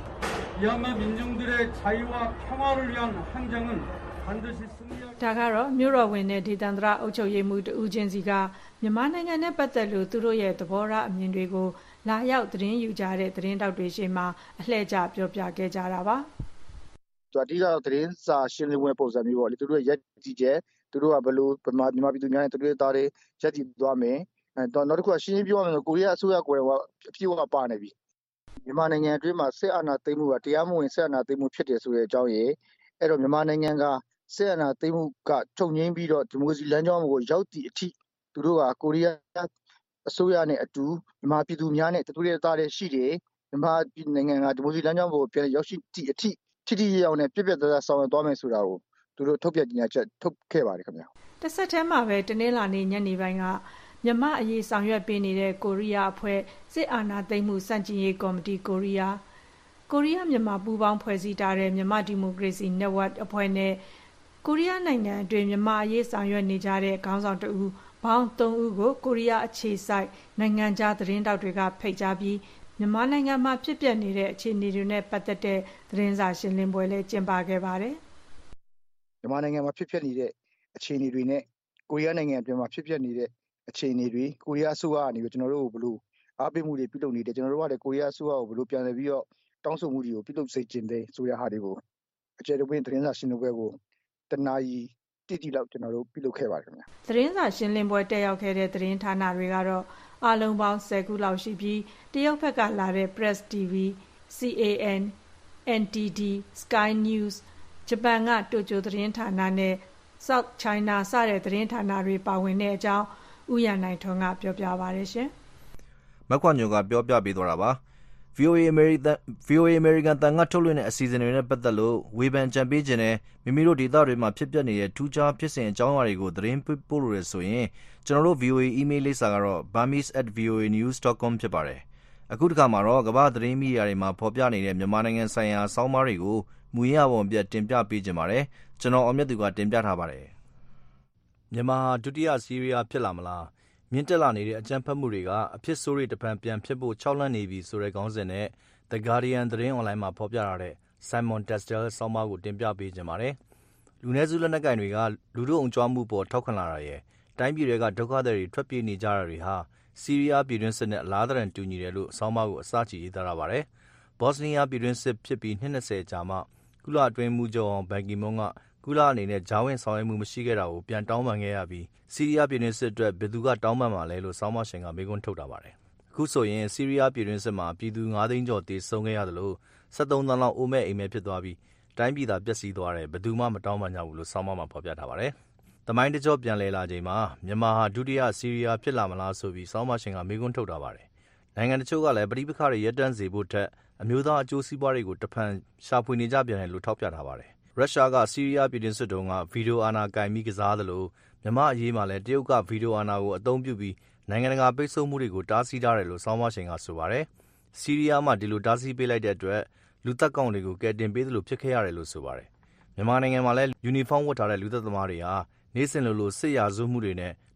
미얀마 민중들의 자유와 평화를 위한 항쟁은 반드시 승리할 ဒါကတော့မြို့တော်ဝန်နဲ့ဒေသန္တရအုပ်ချုပ်ရေးမှူးတဦးချင်းစီကမြန်မာနိုင်ငံနဲ့ပတ်သက်လို့သူတို့ရဲ့သဘောထားအမြင်တွေကိုလာရောက်သတင်းယူကြတဲ့သတင်းတောက်တွေရှေ့မှာအလှည့်ကျပြောပြခဲ့ကြတာပါသူအဓိကတော့သတင်းစာရှင်းလင်းပွဲပုံစံမျိုးပေါ့လေသူတို့ရဲ့ရက်ကြည့်ချက်သူတို့ကဘယ်လိုမြန်မာပြည်သူများနဲ့သူတို့ရဲ့သားတွေရက်ကြည့်သွားမယ်အဲတော့နောက်တစ်ခုကရှင်းရှင်းပြောရမယ်ဆိုကိုရီးယားအစိုးရကိုယ်ကအပြည့်အဝပါနေပြီမြန်မာနိုင်ငံအတွင်းမှာစစ်အာဏာသိမ်းမှုကတရားမဝင်စစ်အာဏာသိမ်းမှုဖြစ်တယ်ဆိုတဲ့အကြောင်းရယ်အဲ့တော့မြန်မာနိုင်ငံကစစ်အာဏာသိမ်းမှုကချုပ်ငြိမ်းပြီးတော့ဒီမိုကရေစီလမ်းကြောင်းကိုရောက်သည့်အထိသူတို့ကကိုရီးယားအစိုးရနဲ့အတူမြန်မာပြည်သူများနဲ့သူတို့ရဲ့သားတွေရှိတယ်မြန်မာပြည်နိုင်ငံကဒီမိုကရေစီလမ်းကြောင်းကိုပြန်ရောက်ရှိသည့်အထိထိထိရောက်နဲ့ပြည့်ပြည့်သားသားဆောင်ရွက်သွားမယ်ဆိုတာကိုသူတို့ထုတ်ပြန်ကြေညာချက်ထုတ်ခဲ့ပါတယ်ခင်ဗျာတစ်ဆက်တည်းမှာပဲတနင်္လာနေ့ညနေပိုင်းကမြန်မာအရေးဆောင်ရွက်ပေးနေတဲ့ကိုရီးယားအဖွဲ့စစ်အာဏာသိမ်းမှုစန့်ကျင်ရေးကော်မတီကိုရီးယားကိုရီးယားမြန်မာပူးပေါင်းဖွဲ့စည်းထားတဲ့မြန်မာဒီမိုကရေစီ network အဖွဲ့နဲ့ကိုရီးယားနိုင်ငံအတွင်းမြန်မာအရေးဆောင်ရွက်နေကြတဲ့ခေါင်းဆောင်တဦးပေါင်းသုံးဦးကိုကိုရီးယားအခြေစိုက်နိုင်ငံခြားသတင်းတောက်တွေကဖိတ်ကြားပြီးမြန်မာနိုင်ငံမှာဖြစ်ပျက်နေတဲ့အခြေအနေတွေနဲ့ပတ်သက်တဲ့သတင်းစာရှင်းလင်းပွဲလည်းကျင်းပခဲ့ပါတယ်။မြန်မာနိုင်ငံမှာဖြစ်ပျက်နေတဲ့အခြေအနေတွေနဲ့ကိုရီးယားနိုင်ငံအတွင်းမှာဖြစ်ပျက်နေတဲ့အခြေအနေတွေကိုရီးယားအစိုးရကနေပြီးကျွန်တော်တို့ကိုဘလို့အားပေးမှုတွေပြုလုပ်နေတယ်ကျွန်တော်တို့ကလည်းကိုရီးယားအစိုးရကိုဘလို့ပြန်လည်ပြီးတော့တောင်းဆိုမှုတွေကိုပြုလုပ်စေချင်တယ်ဆိုရဟာတွေကိုအကျယ်တဝင်းသတင်းစာရှင်းလင်းပွဲကိုတနာရီတိတိလောက်ကျွန်တော်တို့ပြုလုပ်ခဲ့ပါတယ်ခင်ဗျာ။သတင်းစာရှင်းလင်းပွဲတက်ရောက်ခဲ့တဲ့သတင်းဌာနတွေကတော့အားလုံးပေါင်းဆယ်ခုလောက်ရှိပြီးတရုတ်ဘက်ကလာတဲ့ Press တီဗီ, စီ အေ အန်, အန် တီ ဒီ, Sky News, ဂျပန်ကတိုကျိုသတင်းဌာနနဲ့ South China စတဲ့သတင်းဌာနတွေပါဝင်တဲ့အကြောင်းဦးရန်နိုင်ထွန်းကပြောပြပါရရှင်။မက်ခွန်ညိုကပြောပြပေးသွားတာပါ။ VOA American VOA American တန်ငါထုတ်လွှင့်တဲ့အစီအစဉ်တွေနဲ့ပတ်သက်လို့ဝေဖန်ကြံပေးခြင်းနဲ့မိမိတို့ဒေသတွေမှာဖြစ်ပျက်နေတဲ့ထူးခြားဖြစ်စဉ်အကြောင်းအရာတွေကိုသတင်းပို့လို့ရဆိုရင်ကျွန်တော်တို့ ဗီအိုအေ email လိပ်စာကတော့ burmese at voa news dot com ဖြစ်ပါတယ်။အခုတစ်ခါမှာတော့ကမ္ဘာသတင်းမီဒီယာတွေမှာဖော်ပြနေတဲ့မြန်မာနိုင်ငံဆိုင်ရာဆောင်းပါးတွေကိုမူရင်းအပေါ်ပြတင်ပြပေးခြင်းပါတယ်။ကျွန်တော်အောင်မြတ်သူကတင်ပြထားပါတယ်။မြန်မာဒုတိယဆီးရီးယားဖြစ်လာမလားမြင့်တက်လာနေတဲ့အကြမ်းဖက်မှုတွေကအဖြစ်ဆိုးတွေတပံပြန်ဖြစ်ဖို့ခြောက်လန့်နေပြီဆိုတဲ့ခေါင်းစဉ်နဲ့ The Guardian သတင်းအွန်လိုင်းမှာဖော်ပြထားတဲ့ Simon Testel ဆောင်းပါးကိုတင်ပြပေးခြင်းပါတယ်။လူနည်းစုလက်နက်ကိုင်တွေကလူထုအုံကြွမှုပေါ်ထောက်ခံလာတာရဲ့တိုင်းပြည်တွေကဒုက္ခသည်တွေထွက်ပြေးနေကြတာတွေဟာဆီးရီးယားပြည်တွင်းစစ်နဲ့အလားတန်တူညီတယ်လို့ဆောင်းပါးကိုအစချီရေးသားထားပါတယ်။ဘော့စနီးယားပြည်တွင်းစစ်ဖြစ်ပြီးနှစ်၂၀ကြာမှကုလအတွင်းမှုချုပ်အောင်ဘန်ကီမွန်းကကုလအနေနဲ့ဂျာဝင်ဆောင်ရွက်မှုမရှိခဲ့တာကိုပြန်တောင်းပန်ခဲ့ရပြီးဆီးရီးယားပြည်တွင်းစစ်အတွက်ဘယ်သူကတောင်းပန်မှာလဲလို့ဆောင်းပါးရှင်ကမေးခွန်းထုတ်တာပါတယ်။အခုဆိုရင်ဆီးရီးယားပြည်တွင်းစစ်မှာပြည်သူ၅သိန်းကျော်သေဆုံးခဲ့ရတယ်လို့၁၃သန်းလောက်အိုးမဲ့အိမ်မဲ့ဖြစ်သွားပြီးတိုင်းပြည်သာပျက်စီးသွားတယ်ဘယ်သူမှမတောင်းပန်ကြဘူးလို့ဆောင်းပါးမှာဖော်ပြထားပါတယ်။သမိုင်းတကြောပြန်လည်လာချိန်မှာမြန်မာဟာဒုတိယဆီးရီးယားဖြစ်လာမလားဆိုပြီးဆောင်းပါးရှင်ကမေးခွန်းထုတ်ထားပါတယ်။နိုင်ငံတချို့ကလည်းပဋိပက္ခတွေရပ်တန့်စေဖို့ထက်အမျိုးသားအကျိုးစီးပွားတွေကိုတဖန်ရှာဖွေနေကြပြန်တယ်လို့ထောက်ပြထားပါတယ်။ရုရှားကဆီးရီးယားပြည်တွင်းစစ်တုန်းကဗီဒီယိုအာဏာကင်ပြီးကစားသလိုမြန်မာအရေးမှာလည်းတရုတ်ကဗီဒီယိုအာဏာကိုအသုံးပြုပြီးနိုင်ငံတကာပိတ်ဆို့မှုတွေကိုတားဆီးထားတယ်လို့ဆောင်းပါးရှင်ကဆိုပါတယ်။ဆီးရီးယားမှာဒီလိုတားဆီးပေးလိုက်တဲ့အတွက်လူသက်ကောင်တွေကိုကယ်တင်ပေးသလိုဖြစ်ခဲ့ရတယ်လို့ဆိုပါတယ်။မြန်မာနိုင်ငံမှာလည်းယူနီဖောင်းဝတ်ထားတဲ့လူသက်သမားတွေဟာနေ့စဉ်လိုလိုစစ်ရာဇဝတ်မှုတွေနဲ့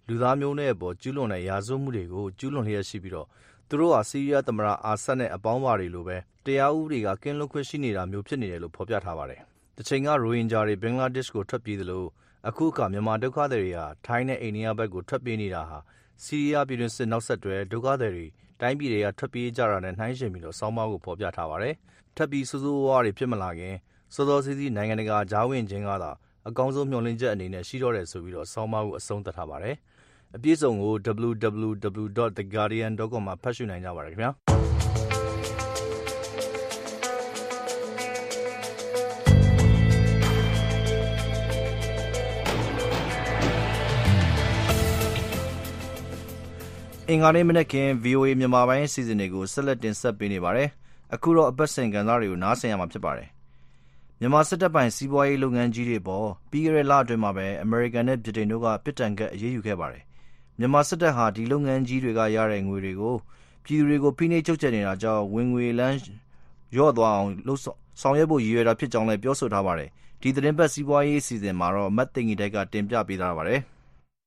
လူသားမျိုးနွယ်အပေါ်ကျူးလွန်တဲ့ရာဇဝတ်မှုတွေကိုကျူးလွန်လျက်ရှိပြီးတော့သူတို့ဟာဆီးရီးယားသမ္မတအာဆတ်နဲ့အပေါင်းပါတွေလိုပဲတရားဥပဒေကကင်းလွတ်ခွင့်ရှိနေတာမျိုးဖြစ်နေတယ်လို့ဖော်ပြထားပါတယ်။တစ်ချိန်ကရိုဟင်ဂျာတွေဘင်္ဂလားဒေ့ရှ်ကိုထွက်ပြေးသလိုအခုအခါမြန်မာဒုက္ခသည်တွေဟာထိုင်းနဲ့အိန္ဒိယဘက်ကိုထွက်ပြေးနေတာဟာဆီးရီးယားပြည်တွင်းစစ်နောက်ဆက်တွဲဒုက္ခသည်တွေတိုင်းပြည်တွေကထွက်ပြေးကြတာနဲ့နှိုင်းယှဉ်ပြီးတော့ဆောင်းပါးကိုဖော်ပြထားပါတယ်။ထပ်ပြီးစိုးစိုးဝါးဝါးတွေဖြစ်မလာခင်စောစောစီးစီးနိုင်ငံတကာကြားဝင်ခြင်းကသာအကောင်းဆုံးမျှော်လင့်ချက်အနေနဲ့ရှိတော့တယ်ဆိုပြီးတော့ဆောင်းပါးကိုအဆုံးသတ်ထားပါတယ်။အပြည့်စုံကို double-u double-u double-u dot the guardian dot com မှာဖတ်ရှုနိုင်ကြပါတယ်ခင်ဗျာ။အင်္ဂါနေ့မနက်ခင်း ဗီအိုအေ မြန်မာပိုင်းအစီအစဉ်တွေကိုဆက်လက်တင်ဆက်ပေးနေပါတယ်။အခုတော့အပတ်စဉ်ကဏ္ဍတွေကိုနားဆင်ရမှာဖြစ်ပါတယ်။မြန်မာစစ်တပ်ပိုင်စီးပွားရေးလုပ်ငန်းကြီးတွေပေါ်ပြီးခဲ့တဲ့လအတွင်းမှာပဲအမေရိကန်နဲ့ဗြိတိန်တို့ကပြစ်ဒဏ်ခတ်အရေးယူခဲ့ပါတယ်။မြန်မာစစ်တပ်ဟာဒီလုပ်ငန်းကြီးတွေကရတဲ့ငွေတွေကိုပြည်သူတွေကိုဖိနှိပ်ချုပ်ချယ်နေတာကြောင့်ဝင်ငွေလမ်းလျော့သွားအောင်လှုံ့ဆော်ဆောင်ရွက်ဖို့ရည်ရွယ်တာဖြစ်ကြောင်းလည်းပြောဆိုထားပါတယ်။ဒီသတင်းပတ်စီးပွားရေးအစီအစဉ်မှာတော့မတ်သိငီတိုက်ကတင်ပြပေးထားပါတယ်။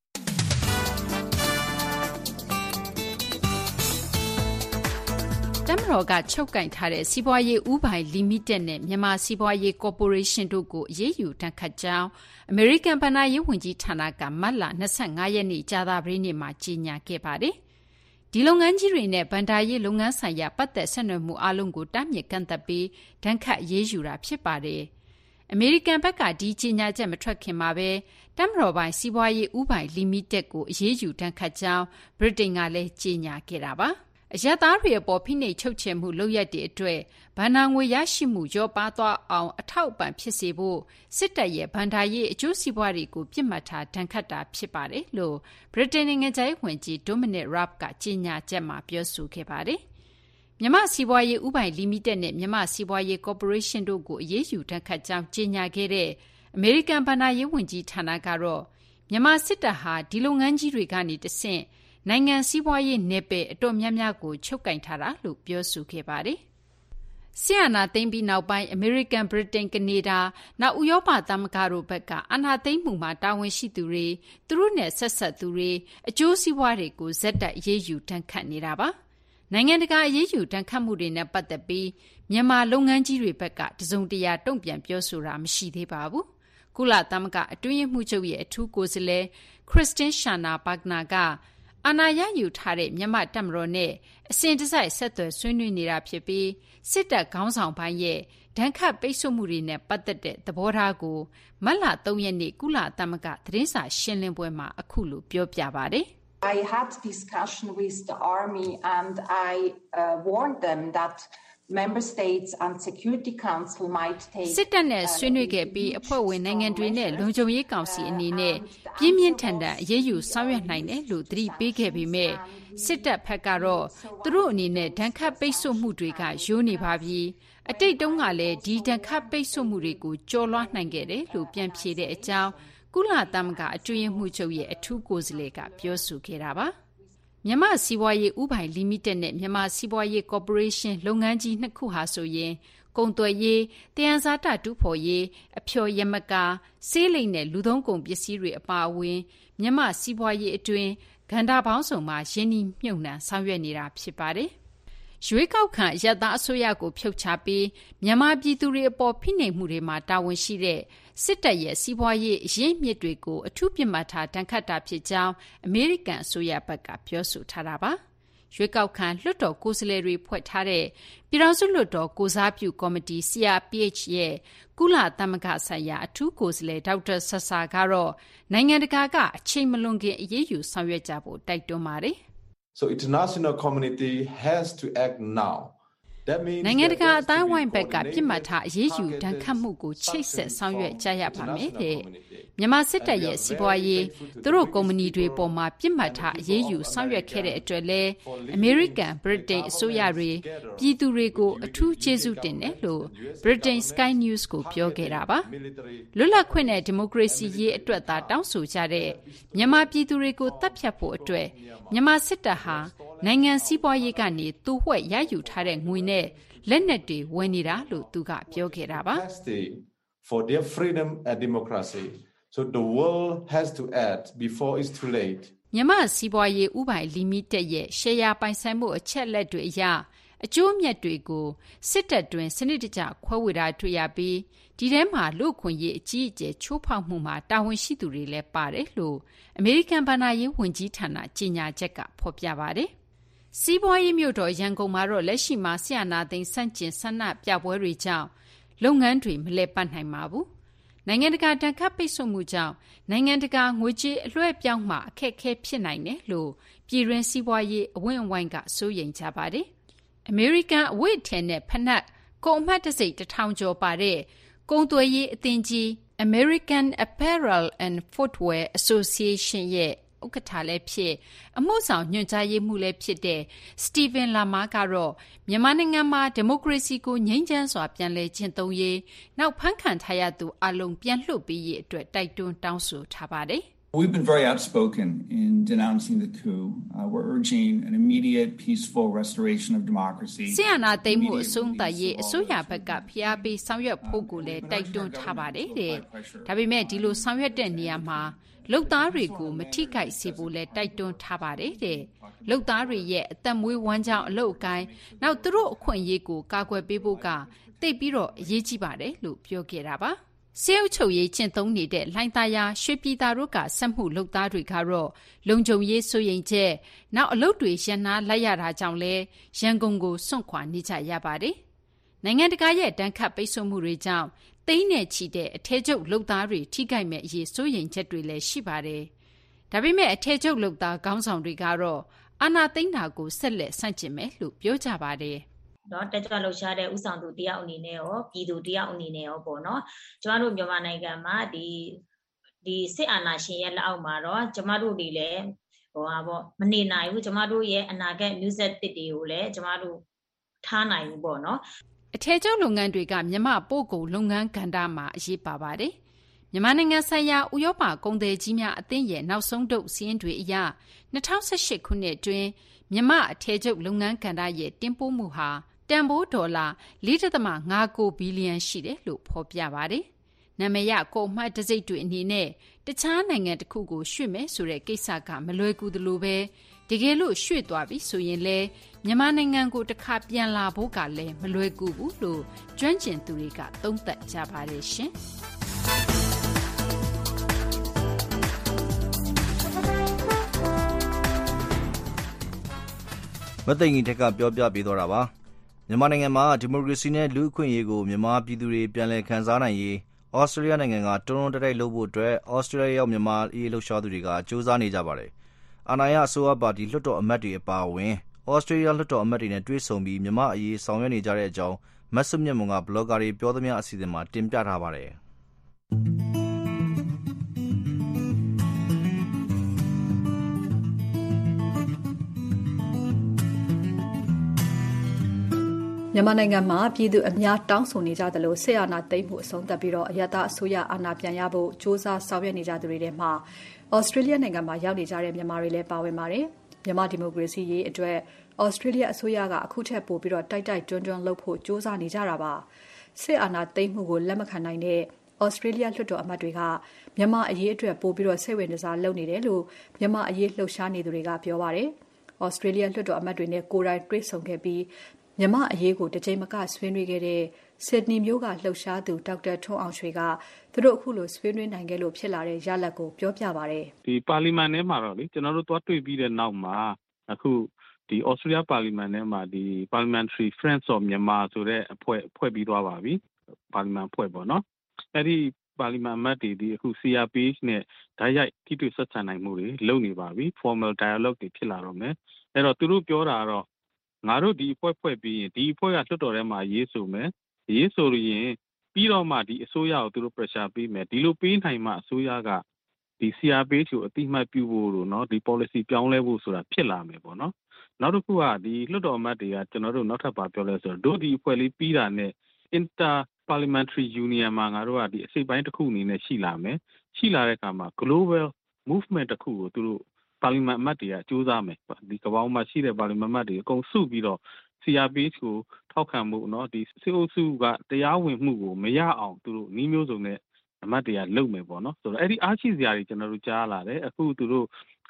တမတော်ကချုပ်ကင်ထားတဲ့စီးပွားရေးဥပိုင်လီမိတက်နဲ့မြန်မာစီးပွားရေးကော်ပိုရေးရှင်းတို့ကိုအရေးယူတန်းခတ်ကြောင်းအမေရိကန်ဘဏ္ဍာရေးဝန်ကြီးဌာနကမတ်လ၂၅ရက်နေ့ကြာသပတေးနေ့မှာကြေညာခဲ့ပါတယ်။ဒီလုပ်ငန်းကြီးတွေနဲ့ဘဏ္ဍာရေးလုပ်ငန်းဆိုင်ရာပတ်သက်ဆက်နွယ်မှုအလုံးကိုတားမြစ်ကန့်သတ်ပြီးတန်းခတ်အရေးယူတာဖြစ်ပါတယ်။အမေရိကန်ဘက်ကဒီကြေညာချက်မထွက်ခင်မှာပဲတမတော်ပိုင်းစီးပွားရေးဥပိုင်လီမိတက်ကိုအရေးယူတန်းခတ်ကြောင်းဗြိတိန်ကလည်းကြေညာခဲ့တာပါ။အရပ်သားတွေအပေါ်ဖိနှိပ်ချုပ်ချယ်မှုလုပ်ရက်တဲ့အတွက်ဘဏ္ဍာငွေရရှိမှုရောပါသွားအောင်အထောက်အပံ့ဖြစ်စေဖို့စစ်တပ်ရဲ့ဘဏ္ဍာရေးအကျိုးစီးပွားတွေကိုပြစ်မှတ်ထားဒဏ်ခတ်တာဖြစ်ပါတယ်လို့ဗြိတိန်နိုင်ငံသားဝန်ကြီး Dominic Raab ကကြေညာချက်မှာပြောဆိုခဲ့ပါတယ်။မြန်မာစီးပွားရေးဥပိုင်လီမိတက်နဲ့မြန်မာစီးပွားရေးကော်ပိုရေးရှင်းတို့ကိုအရေးယူဒဏ်ခတ်ကြောင်းကြေညာခဲ့တဲ့အမေရိကန်ဘဏ္ဍာရေးဝန်ကြီးဌာနကတော့မြန်မာစစ်တပ်ဟာဒီလုပ်ငန်းကြီးတွေကနေတဆင့်နိုင်ငံစီးပွားရေးနယ်ပယ်အတော်များများကိုချုပ်ကင်ထားတာလို့ပြောဆိုခဲ့ပါတယ်။ဆီယနာသိမ်းပြီးနောက်ပိုင်းအမေရိကန်ဗြိတိန်ကနေဒါနောက်ဥရောပသမဂ္ဂတို့ဘက်ကအာဏာသိမ်းမှုမှာတာဝန်ရှိသူတွေသူတို့နဲ့ဆက်ဆက်သူတွေအကျိုးစီးပွားတွေကိုဇက်တိုက်အရေးယူတန်းခတ်နေတာပါ။နိုင်ငံတကာအရေးယူတန်းခတ်မှုတွေနဲ့ပတ်သက်ပြီးမြန်မာလုပ်ငန်းကြီးတွေဘက်ကတစုံတရာတုံ့ပြန်ပြောဆိုတာမရှိသေးပါဘူး။ကုလသမဂ္ဂအတွင်းရေးမှူးချုပ်ရဲ့အထူးကိုယ်စားလှယ်ခရစ်စတင်းရှာနာဘဂနာကအာဏာရယူထားတဲ့မြန်မာတပ်မတော်နဲ့အစဉ်တစိုက်ဆက်သွယ်ဆွေးနွေးနေတာဖြစ်ပြီးစစ်တပ်ခေါင်းဆောင်ပိုင်းရဲ့ဒဏ်ခတ်ပိတ်ဆို့မှုတွေနဲ့ပတ်သက်တဲ့သဘောထားကိုမတ်လ၃ရက်နေ့ကုလသမဂ္ဂသတင်းစာရှင်းလင်းပွဲမှာအခုလိုပြောပြပါတယ်။ I had discussion with the army and I uh, warned them that Member States and Security Council might take စစ်တပ်နဲ့ဆွေးနွေးခဲ့ပြီးအဖွဲ့ဝင်နိုင်ငံတွေနဲ့လုံခြုံရေးကောင်စီအနေနဲ့ပြင်းပြင်းထန်ထန်အရေးယူဆောင်ရွက်နိုင်တယ်လို့သတိပေးခဲ့ပေမဲ့စစ်တပ်ဘက်ကတော့သူတို့အနေနဲ့ဒဏ်ခတ်ပိတ်ဆို့မှုတွေကရိုးနေပါပြီအတိတ်တုန်းကလည်းဒီဒဏ်ခတ်ပိတ်ဆို့မှုတွေကိုကျော်လွှားနိုင်ခဲ့တယ်လို့ပြန်ဖြေတဲ့အကြောင်းကုလသမဂ္ဂအတွင်းရေးမှူးချုပ်ရဲ့အထူးကိုယ်စားလှယ်ကပြောဆိုခဲ့တာပါမြန်မာစီးပွားရေးဥပိုင်လီမိတက်နဲ့မြန်မာစီးပွားရေးကော်ပိုရေးရှင်းလုပ်ငန်းကြီးနှစ်ခုဟာဆိုရင်ကုန်သွယ်ရေး၊တယံဇာတတူးဖော်ရေး၊အဖျော်ယမကာ၊ဆေးလိပ်နဲ့လူသုံးကုန်ပစ္စည်းတွေအပါအဝင်မြန်မာစီးပွားရေးအတွင်းကဏ္ဍပေါင်းစုံမှာရင်းနှီးမြှုပ်နှံဆောင်ရွက်နေတာဖြစ်ပါတယ်။ရွေးကောက်ခံအရပ်သားအစိုးရကိုဖြုတ်ချပြီးမြန်မာပြည်သူတွေအပေါ်ဖိနှိပ်မှုတွေမှာတာဝန်ရှိတဲ့စစ်တပ်ရဲ့စီးပွားရေးအရင်းအမြစ်တွေကိုအထူးပြစ်မှတ်ထားတန်းခတ်တာဖြစ်ကြောင်းအမေရိကန်အစိုးရဘက်ကပြောဆိုထားတာပါ။ရွေးကောက်ခံလွှတ်တော်ကိုယ်စားလှယ်တွေဖွဲ့ထားတဲ့ပြည်ထောင်စုလွှတ်တော်ကိုစားပြုကော်မတီ C R P H ရဲ့ကုလသမဂ္ဂဆိုင်ရာအထူးကိုယ်စားလှယ်ဒေါက်တာဆဆာကတော့နိုင်ငံတကာကအချိန်မလွန်ခင်အရေးယူဆောင်ရွက်ကြဖို့တိုက်တွန်းပါတယ်။ So international community has to act now. နိုင်ငံတကာအတိုင်းဝိုင်းဘက်ကပြစ်မှတ်ထားအရေးယူဒဏ်ခတ်မှုကိုချိတ်ဆက်ဆောင်ရွက်ကြရပါမယ်တဲ့မြန်မာစစ်တပ်ရဲ့စီးပွားရေးသူတို့ကုမ္ပဏီတွေပေါ်မှာပြစ်မှတ်ထားအရေးယူဆောင်ရွက်ခဲ့တဲ့အတွက်လဲအမေရိကန်ဗြိတိန်အစိုးရတွေပြည်သူတွေကိုအထူးကျေးဇူးတင်တယ်လို့ Britain Sky News ကိုပြောခဲ့တာပါလွတ်လပ်ခွင့်နဲ့ဒီမိုကရေစီရေးအတွက်သာတောင်းဆိုကြတဲ့မြန်မာပြည်သူတွေကိုတပ်ဖြတ်ဖို့အတွက်မြန်မာစစ်တပ်ဟာနိုင်ငံစီးပွားရေးကနေသူ့ဝှက်ရယူထားတဲ့ငွေနဲ့လက်နက်တွေဝင်နေတာလို့သူကပြောခဲ့တာပါ for their freedom and democracy so the world has to act before it's too late မြန်မာ့စီးပွားရေးဦးပိုင်လီမိတက်ရဲ့ရှယ်ယာပိုင်ဆိုင်မှုအချက်အလက်တွေအရအကျိုးအမြတ်တွေကိုစစ်တပ်တွင်စနစ်တကျခွဲဝေတာတွေ့ရပြီးဒီထဲမှာလူ့အခွင့်အရေးအကြီးအကျယ်ချိုးဖောက်မှုမှာတာဝန်ရှိသူတွေလည်းပါတယ်လို့အမေရိကန်ဘဏ္ဍာရေးဝန်ကြီးဌာနကြေညာချက်ကဖော်ပြပါတယ်။စီးပွားရေးမြို့တော်ရန်ကုန်မှာတော့လက်ရှိမှာဆရာနာသိန်းစန့်ကျင်ဆန္ဒပြပွဲတွေကြောင့်လုပ်ငန်းတွေမလဲပတ်နိုင်ပါဘူး။နိုင်ငံတကာတန်ခတ်ပိတ်ဆို့မှုကြောင့်နိုင်ငံတကာငွေကြေးအလွှဲပြောင်းမှာအခက်အခဲဖြစ်နိုင်တယ်လို့ပြည်တွင်းစီးပွားရေးအဝန်းအဝိုင်းကစိုးရိမ်ကြပါတယ်။အမေရိကန်အဝတ်အထည်နဲ့ဖနက်ကုန်အမှတ်တစိတ်တစ်ထောင်ကျော်ပါတဲ့ကုန်သွယ်ရေးအသင်းကြီး American Apparel and Footwear Association ရဲ့ဥက္ကဋ္ဌလည်းဖြစ်အမှုဆောင်ညွှန်ကြားရေးမှူးလည်းဖြစ်တဲ့ Stephen Lama ကတော့မြန်မာနိုင်ငံမှာဒီမိုကရေစီကိုငြိမ်းချမ်းစွာပြန်လည်ကျင့်သုံးရေးနောက်ဖမ်းခံထားရသူအလုံးပြန်လွှတ်ပေးရေးအတွက်တိုက်တွန်းတောင်းဆိုထားပါတယ် We've been very outspoken in denouncing the coup. Uh, we're urging an immediate, peaceful restoration of democracy. ဆီယနာသိမ်းမှုအဆုံးသတ်ရေးအစိုးရဘက်ကဖိအားပေးဆောင်ရွက်ဖို့ကိုလည်းတိုက်တွန်းထားပါတယ်တဲ့။ဒါပေမဲ့ဒီလိုဆောင်ရွက်တဲ့နေရာမှာလုံသားတွေကိုမထိခိုက်စေဖို့လည်းတိုက်တွန်းထားပါတယ်တဲ့။လုံသားတွေရဲ့အသက်မွေးဝမ်းကြောင်းအလုပ်အကိုင်းနောက်သူတို့အခွင့်အရေးကိုကာကွယ်ပေးဖို့ကသိပြီးတော့အရေးကြီးပါတယ်လို့ပြောခဲ့တာပါ။စေအုပ်ချုပ်ရေးကျင့်သုံးနေတဲ့လှိုင်းသားရရွှေပြည်သားတို့ကစက်မှုလုပ်သားတွေကတော့လုံခြုံရေးစိုးရိမ်ချက်နောက်အလုပ်တွေရန်နာလိုက်ရတာကြောင့်လဲရန်ကုန်ကိုစွန့်ခွာနေကြရပါတယ်။နိုင်ငံတကာရဲ့တန်ခတ်ပိတ်ဆို့မှုတွေကြောင့်သိန်းနဲ့ချီတဲ့အထည်ချုပ်လုပ်သားတွေထိခိုက်မဲ့အရေးစိုးရိမ်ချက်တွေလည်းရှိပါတယ်။ဒါပေမဲ့အထည်ချုပ်လုပ်သားခေါင်းဆောင်တွေကတော့အာဏာသိမ်းတာကိုဆက်လက်ဆန့်ကျင်မယ်လို့ပြောကြပါတယ်။နော်တက်ကြွလှုပ်ရှားတဲ့ဥဆောင်သူတယောက်အနေနဲ့ရောပြည်သူတယောက်အနေနဲ့ရောပေါ့နော်ကျမတို့မြန်မာနိုင်ငံမှာဒီဒီစစ်အာဏာရှင်ရဲ့လက်အောက်မှာတော့ကျမတို့တွေလည်းဟိုဟာပေါ့မနေနိုင်ဘူးကျမတို့ရဲ့အနာဂတ်မျိုးဆက်တစ်တွေကိုလည်းကျမတို့ထားနိုင်ဘူးပေါ့နော်အထည်ချုပ်လုပ်ငန်းတွေကမြန်မာပို့ကုန်လုပ်ငန်းကဏ္ဍမှာအရေးပါပါတယ်မြန်မာနိုင်ငံဆိုင်ရာဥရောပကုန်သည်ကြီးများအသင်းရဲ့နောက်ဆုံးထုတ်စီးရင်တွေအရ၂၀၁၈ခုနှစ်အတွင်းမြန်မာအထည်ချုပ်လုပ်ငန်းကဏ္ဍရဲ့တင်ပို့မှုဟာတန်ဖိုးဒေါ်လာ၄.၅၉ဘီလီယံရှိတယ်လို့ဖော်ပြပါတယ်။နာမည်ရကုန်အမှတ်တံဆိပ်တွေအနေနဲ့တခြားနိုင်ငံတစ်ခုကိုရွှေ့မယ်ဆိုတဲ့ကိစ္စကမလွယ်ကူသလိုပဲတကယ်လို့ရွှေ့သွားပြီဆိုရင်လည်းမြန်မာနိုင်ငံကိုတစ်ခါပြန်လာဖို့ကလည်းမလွယ်ကူဘူးလို့ကျွမ်းကျင်သူတွေကသုံးသပ်ကြပါတယ်ရှင်။မသိင်ကြီးထက်ကပြောပြပေးတော့တာပါမြန်မာနိုင်ငံမှာဒီမိုကရေစီနဲ့လူ့အခွင့်အရေးကိုမြန်မာပြည်သူတွေပြန်လည်ခံစားနိုင်ရေးဩစတြေးလျနိုင်ငံကတွန်းတွန်းတိုက်တိုက်လုပ်ဖို့အတွက်ဩစတြေးလျရောက်မြန်မာရေးလှုပ်ရှားသူတွေကစူးစမ်းနေကြပါတယ်။အာဏာရအစိုးရပါတီလွှတ်တော်အမတ်တွေအပါအဝင်ဩစတြေးလျလွှတ်တော်အမတ်တွေနဲ့တွေ့ဆုံပြီးမြန်မာအရေးဆောင်ရွက်နေကြတဲ့အကြောင်းမတ်ဆုမြတ်မွန်ကဘလော့ဂါတွေပြောသမျှအစီအစဉ်မှာတင်ပြထားပါတယ်။မြန်မာနိုင်ငံမှာပြည်သူအများတောင်းဆိုနေကြသလိုဆေးအာဏာသိမ်းမှုအဆုံးသတ်ပြီးတော့အယက်သားအစိုးရအာဏာပြန်ရဖို့စ조사ဆောင်ရွက်နေကြသူတွေထဲမှာဩစတြေးလျနိုင်ငံမှာရောက်နေကြတဲ့မြန်မာတွေလည်းပါဝင်ပါတယ်။မြန်မာဒီမိုကရေစီရေးအတွက်ဩစတြေးလျအစိုးရကအခုထက်ပိုပြီးတော့တိုက်တိုက်တွန်းတွန်းလုပ်ဖို့စ조사နေကြတာပါ။ဆေးအာဏာသိမ်းမှုကိုလက်မခံနိုင်တဲ့ဩစတြေးလျလွှတ်တော်အမတ်တွေကမြန်မာအရေးအတွက်ပိုပြီးတော့စိတ်ဝင်စားလုပ်နေတယ်လို့မြန်မာအရေးလှုပ်ရှားနေသူတွေကပြောပါတယ်။ဩစတြေးလျလွှတ်တော်အမတ်တွေနဲ့ကိုယ်တိုင်တွေ့ဆုံခဲ့ပြီးမြန်မာအရေးကိုတကြိမ်မကဆွေးနွေးခဲ့တဲ့စစ်ဒနီမျိုးကလှုပ်ရှားသူဒေါက်တာထွန်းအောင်ရွှေကသူတို့အခုလိုဆွေးနွေးနိုင်ခဲ့လို့ဖြစ်လာတဲ့ရလဒ်ကိုပြောပြပါဗျ။ဒီပါလီမန်ထဲမှာတော့လေကျွန်တော်တို့သွားတွေ့ပြီးတဲ့နောက်မှာအခုဒီ Australia Parliament ထဲမှာဒီ Parliamentary Friends of Myanmar ဆိုတဲ့အဖွဲ့ဖွဲ့ပြီးသွားပါပြီ။ပါလီမန်အဖွဲ့ပေါ့နော်။အဲဒီပါလီမန်အမတ်တွေဒီအခု C R P H နဲ့ဓာတ်ရိုက်ထိတွေ့ဆက်ဆံနိုင်မှုတွေလုပ်နေပါပြီ။ Formal dialogue တွေဖြစ်လာတော့မယ်။အဲ့တော့သူတို့ပြောတာကတော့ငါတို့ဒီအဖွဲ့ဖွဲ့ပြီးရင်ဒီအဖွဲ့ကလွှတ်တော်ထဲမှာရေးဆိုမယ်ရေးဆိုရင်ပြီးတော့မှဒီအစိုးရကိုသူတို့ pressure ပေးမယ်ဒီလိုပေးနိုင်မှအစိုးရကဒီ C R P H ကိုအတိအမှတ်ပြုဖို့လို့เนาะဒီ policy ပြောင်းလဲဖို့ဆိုတာဖြစ်လာမယ်ပေါ့နော်နောက်တစ်ခုကဒီလွှတ်တော်အမတ်တွေကကျွန်တော်တို့နောက်ထပ်ပါပြောလဲဆိုတော့တို့ဒီအဖွဲ့လေးပြီးတာနဲ့ inter parliamentary union မှာငါတို့ကဒီအစိပ်ပိုင်းတစ်ခုအနေနဲ့ရှိလာမယ်ရှိလာတဲ့အခါမှာ global movement တစ်ခုကိုသူတို့ပါလီမန်အမတ်တွေကစူးစမ်းမယ်ဒီကမ္ဘာမှာရှိတဲ့ပါလီမန်အမတ်တွေအကုန်စုပြီးတော့ C R P H ကိုထောက်ခံမှုเนาะဒီစစ်အုပ်စုကတရားဝင်မှုကိုမရအောင်သူတို့နှီးမျိုးစုံနဲ့အမတ်တွေကလုပ်မယ်ပေါ့နော်ဆိုတော့အဲ့ဒီအားရှိစရာတွေကျွန်တော်တို့ကြားလာတယ်အခုသူတို့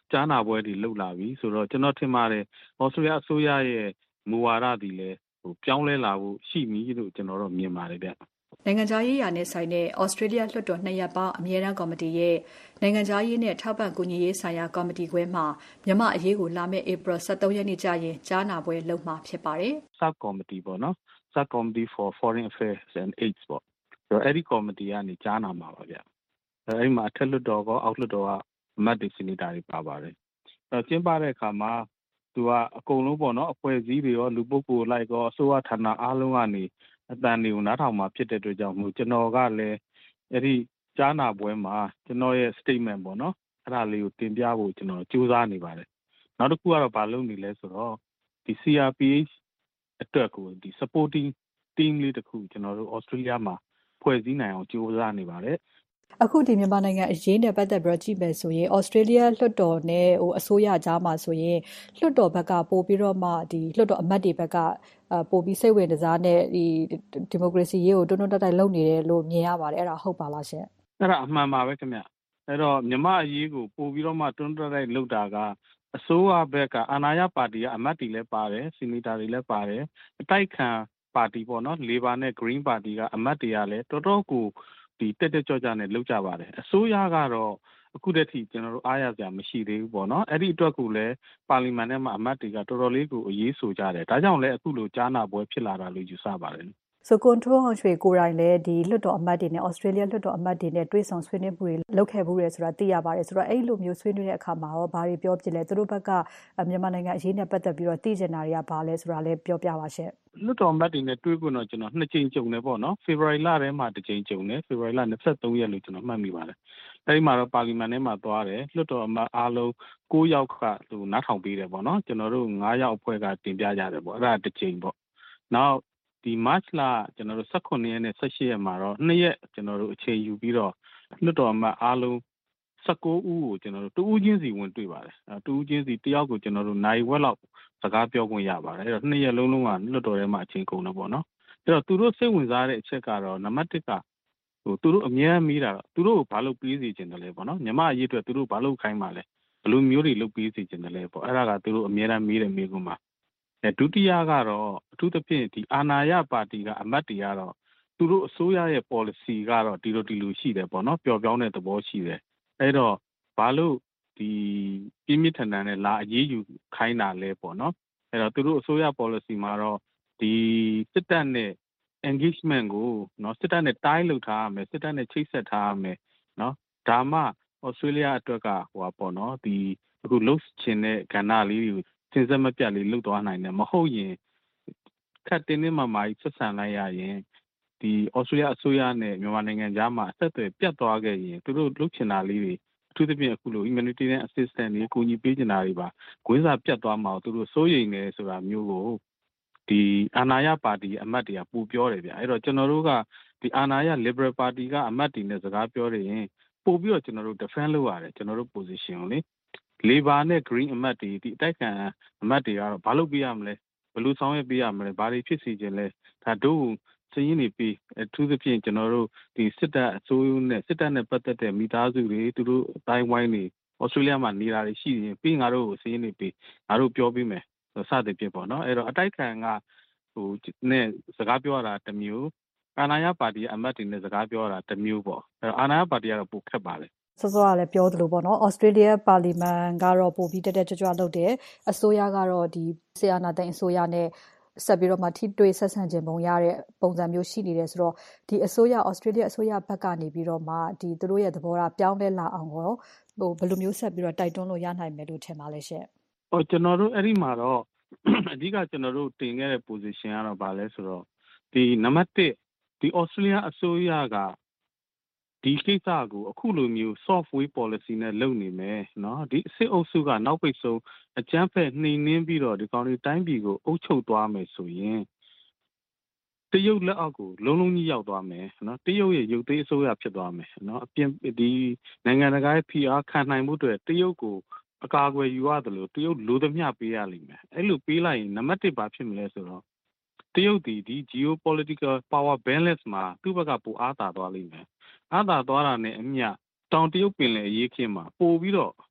ကြားနာပွဲတွေလုပ်လာပြီဆိုတော့ကျွန်တော်ထင်ပါတယ်ဩစတြေးလျအစိုးရရဲ့မူဝါဒတွေလည်းဟိုပြောင်းလဲလာဖို့ရှိပြီလို့ကျွန်တော်တို့မြင်ပါတယ်ဗျနိုင်ငံခြားရေးရာနဲ့ဆိုင်တဲ့ဩစတြေးလျလွှတ်တော်နှစ်ရပ်ပေါင်းအမြဲတမ်းကော်မတီရဲ့နိုင်ငံခြားရေးနဲ့ထောက်ပံ့ကူညီရေးဆိုင်ရာကော်မတီခွဲမှာမြန်မာအရေးကိုလာမယ့်ဧပြီ၁၃ရက်နေ့ကျရင်ကြားနာပွဲလုပ်မှာဖြစ်ပါတယ်။ Sub Committee ပေါ့နော် Sub Committee for Foreign Affairs and AIDS ပေါ့အဲ့ဒီကော်မတီကနေကြားနာမှာပါဗျအဲ့ဒီမှာအထက်လွှတ်တော်ကအောက်လွှတ်တော်ကအမတ်တွေစီနီတာတွေပါပါတယ်အဲ့ကျင်းပတဲ့အခါမှာသူကအကုန်လုံးပေါ့နော်အဖွဲ့အစည်းတွေရောလူပုဂ္ဂိုလ်လိုက်ရောအစိုးရဌာနအားလုံးကနေအတန်တွေကိုနားထောင်မှာဖြစ်တဲ့အတွက်ကြောင့်မို့ကျွန်တော်ကလည်းအဲ့ဒီကြားနာပွဲမှာကျွန်တော်ရဲ့ statement ပေါ့နော်အဲ့ဒါလေးကိုတင်ပြဖို့ကျွန်တော်ကြိုးစားနေပါတယ်နောက်တစ်ခုကတော့ဘာလုပ်နေလဲဆိုတော့ဒီ C R P H အတွက်ကိုဒီ supporting team လေးတစ်ခုကျွန်တော်တို့ Australia မှာဖွဲ့စည်းနိုင်အောင်ကြိုးစားနေပါတယ်အခုဒီမြန်မာနိုင်ငံအရေးနဲ့ပတ်သက်ပြီးတော့ကြည့်မယ်ဆိုရင်ဩစတြေးလျလွှတ်တော်နဲ့ဟိုအစိုးရကြားမှာဆိုရင်လွှတ်တော်ဘက်ကပို့ပြီးတော့မှဒီလွှတ်တော်အမတ်တွေဘက်ကပို့ပြီးစိတ်ဝင်စားတဲ့ဒီဒီမိုကရေစီရေးကိုတွန်းတွန်းတိုက်တိုက်လုပ်နေတယ်လို့မြင်ရပါတယ်အဲ့ဒါဟုတ်ပါလားရှင်အဲ့ဒါအမှန်ပါပဲခင်ဗျအဲ့တော့မြန်မာအရေးကိုပို့ပြီးတော့မှတွန်းတွန်းတိုက်တိုက်လုပ်တာကအစိုးရဘက်ကအာဏာရပါတီကအမတ်တွေလည်းပါတယ်စီနီတာတွေလည်းပါတယ်အတိုက်ခံပါတီပေါ့နော် Labor နဲ့ Green ပါတီကအမတ်တွေကလည်းတော်တော်ကိုဒီတက်တက်ကြွကြွနဲ့လုပ်ကြပါတယ်အစိုးရကတော့အခုတည်းထိကျွန်တော်တို့အားရစရာမရှိသေးဘူးပေါ့နော်အဲ့ဒီအတွက်ကိုလည်းပါလီမန်ထဲမှာအမတ်တွေကတော်တော်လေးကိုအရေးဆိုကြတယ်ဒါကြောင့်လည်းအခုလိုကြားနာပွဲဖြစ်လာတာလို့ယူဆပါတယ်ဆိုကွန်ထရိုအောင်ရွှေကိုယ်တိုင်လည်းဒီလွှတ်တော်အမတ်တွေနဲ့ဩစတြေးလျလွှတ်တော်အမတ်တွေနဲ့တွေ့ဆုံဆွေးနွေးမှုတွေလုပ်ခဲ့မှုတွေဆိုတာသိရပါတယ်ဆိုတော့အဲ့လိုမျိုးဆွေးနွေးတဲ့အခါမှာရောဘာတွေပြောပြလဲသူတို့ဘက်ကမြန်မာနိုင်ငံအရေးနဲ့ပတ်သက်ပြီးတော့သိချင်တာတွေကဘာလဲဆိုတာလည်းပြောပြပါရှင့်လွှတ်တော်အမတ်တွေနဲ့တွေ့ခွင့်တော့ကျွန်တော်နှစ်ကြိမ်ကြုံတယ်ပေါ့နော်ဖေဖော်ဝါရီလထဲမှာတစ်ကြိမ်ကြုံတယ်ဖေဖော်ဝါရီလ၂၃ရက်လို့ကျွန်တော်မှတ်မိပါတယ်အဲ့ဒီမှာတော့ပါလီမန်ထဲမှာသွားတယ်လွှတ်တော်အမတ်အားလုံး၉ယောက်ကသူနားထောင်ပေးတယ်ပေါ့နော်ကျွန်တော်တို့၅ယောက်အဖွဲ့ကတင်ပြကြတယ်ပေါ့အဲ့ဒါတစ်ကြိမ်ပေါ့နောက်ဒီ March လကျွန်တော်တို့၁၈ရက်နဲ့၁၈ရက်မှာတော့နှစ်ရက်ကျွန်တော်တို့အချိန်ယူပြီးတော့လွှတ်တော်အမတ်အားလုံး၁၉ဦးကိုကျွန်တော်တို့တူဦးချင်းစီဝင်တွေ့ပါတယ်အဲတူဦးချင်းစီတယောက်ကိုကျွန်တော်တို့နိုင်ဝက်လောက်စကားပြောခွင့်ရပါတယ်အဲ့တော့နှစ်ရက်လုံးလုံးကလွှတ်တော်ထဲမှာအချိန်ကုန်တယ်ပေါ့နော်အဲ့တော့သူတို့စိတ်ဝင်စားတဲ့အချက်ကတော့နံပါတ်၁ကဟိုသူတို့အများမီးတာသူတို့ကိုဘာလို့ပြေးစီချင်တယ်လဲပေါ့နော်မြမအရေးအတွက်သူတို့ဘာလို့ခိုင်းပါလဲဘယ်လိုမျိုးတွေလုပ်ပြေးစီချင်တယ်လဲပေါ့အဲ့ဒါကသူတို့အများအားမီးတယ်မိကုန်းမှာအဲဒုတိယကတော့အထူးသဖြင့်ဒီအာဏာရပါတီကအမတ်တွေကတော့သူတို့အစိုးရရဲ့ policy ကတော့ဒီလိုဒီလိုရှိတယ်ပေါ့နော်ပျော်ပြောင်းတဲ့သဘောရှိတယ်အဲ့တော့ဘာလို့ဒီပြင်းပြထန်ထန်နဲ့လာအရေးယူခိုင်းတာလဲပေါ့နော်အဲ့တော့သူတို့အစိုးရ policy မှာတော့ဒီစစ်တပ်နဲ့ engagement ကိုเนาะစစ်တပ်နဲ့တိုင်းလုပ်ထားရမယ်စစ်တပ်နဲ့ချိတ်ဆက်ထားရမယ်เนาะဒါမှဩစတြေးလျအတွက်ကဟိုပါပေါ့เนาะဒီအခုလှုပ်ချင်တဲ့ကဏ္ဍလေးကိုစင်စက်မပြတ်လေးလှုပ်သွားနိုင်တယ်မဟုတ်ရင်ခက်တင်းတင်းမာမာကြီးဆက်ဆံလိုက်ရရင်ဒီဩစတြေးလျအစိုးရနဲ့မြန်မာနိုင်ငံကြားမှာအဆက်အသွယ်ပြတ်သွားခဲ့ရင်သူတို့လှုပ်ချင်တာလေးတွေအထူးသဖြင့်အခုလို humanitarian assistance တွေကူညီပေးချင်တာတွေပါခွင့်စာပြတ်သွားမှာသူတို့စိုးရိမ်နေဆိုတာမျိုးကိုဒီအာဏာရပါတီအမတ်တွေကပူပြောတယ်ဗျအဲ့တော့ကျွန်တော်တို့ကဒီအာဏာရ Liberal Party ကအမတ်တွေနဲ့စကားပြောနေရင်ပို့ပြီးတော့ကျွန်တော်တို့ defend လုပ်ရတယ်ကျွန်တော်တို့ position ကိုလေ Labor နဲ့ Green အမတ်တွေဒီအတိုက်ခံအမတ်တွေကတော့ဘာလုပ်ပေးရမလဲဘယ်လိုဆောင်ရွက်ပေးရမလဲဘာတွေဖြစ်စီခြင်းလဲဒါတို့စည်ရင်းနေပြီးအထူးသဖြင့်ကျွန်တော်တို့ဒီစစ်တပ်အစိုးရနဲ့စစ်တပ်နဲ့ပတ်သက်တဲ့မိသားစုတွေသူတို့အတိုင်းဝိုင်းနေဩစတြေးလျမှာနေတာတွေရှိရင်ပြီးငါတို့ကိုစည်ရင်းနေပြီးငါတို့ပြောပေးမယ်စသဖြင့်ပေါ့နော်အဲ့တော့အတိုက်ခံကဟိုနဲ့စကားပြောရတာတစ်မျိုးအာဏာရပါတီအမတ်တွေနဲ့စကားပြောရတာတစ်မျိုးပေါ့အဲ့တော့အာဏာရပါတီကတော့ပိုခက်ပါလေစောစောကလည်းပြောသလိုပေါ့နော်ဩစတြေးလျပါလီမန်ကတော့ပိုပြီးတက်တက်ကြွကြွလုပ်တယ်အစိုးရကတော့ဒီဆီယနာသိန်းအစိုးရနဲ့ဆက်ပြီးတော့မှထိတွေ့ဆက်ဆံခြင်းပုံရတဲ့ပုံစံမျိုးရှိနေတယ်ဆိုတော့ဒီအစိုးရဩစတြေးလျအစိုးရဘက်ကနေပြီးတော့မှဒီသူတို့ရဲ့သဘောထားပြောင်းလဲလာအောင်ရောဟိုဘယ်လိုမျိုးဆက်ပြီးတော့တိုက်တွန်းလို့ရနိုင်မယ်လို့ထင်ပါလဲရှင့်ဟိုကျွန်တော်တို့အဲ့ဒီမှာတော့အဓိကကျွန်တော်တို့တင်ခဲ့တဲ့ position ကတော့ဗာလဲဆိုတော့ဒီနံပါတ်၁ဒီ Australia အစိုးရကဒီကိစ္စကိုအခုလိုမျိုး software policy နဲ့လုပ်နေမယ်เนาะဒီစစ်အုပ်စုကနောက်ပိတ်ဆုံးအကြမ်းဖက်နှိမ်နင်းပြီးတော့ဒီကောင်တွေတိုင်းပြည်ကိုအုပ်ချုပ်သွားမယ်ဆိုရင်တရုတ်လက်အောက်ကိုလုံးလုံးကြီးရောက်သွားမယ်เนาะတရုတ်ရဲ့ရုပ်သေးအစိုးရဖြစ်သွားမယ်เนาะအပြင်ဒီနိုင်ငံတကာရဲ့ P R ခံနိုင်မှုတွေတရုတ်ကိုအကာအကွယ်ယူရတယ်လို့တရုတ်လိုသမျှပေးရလိမ့်မယ်အဲ့လိုပေးလိုက်ရင်နံပါတ်၁ဘာဖြစ်မလဲဆိုတော့တရုတ်ဒီဒီ geopolitical power balance မှာသူ့ဘက်ကပိုအားသာသွားလိမ့်မယ်အားသာသွားတာနဲ့အမျှတောင်တရုတ်ပင်လယ်အရေးခင်းမှာပို့ပြီးတော့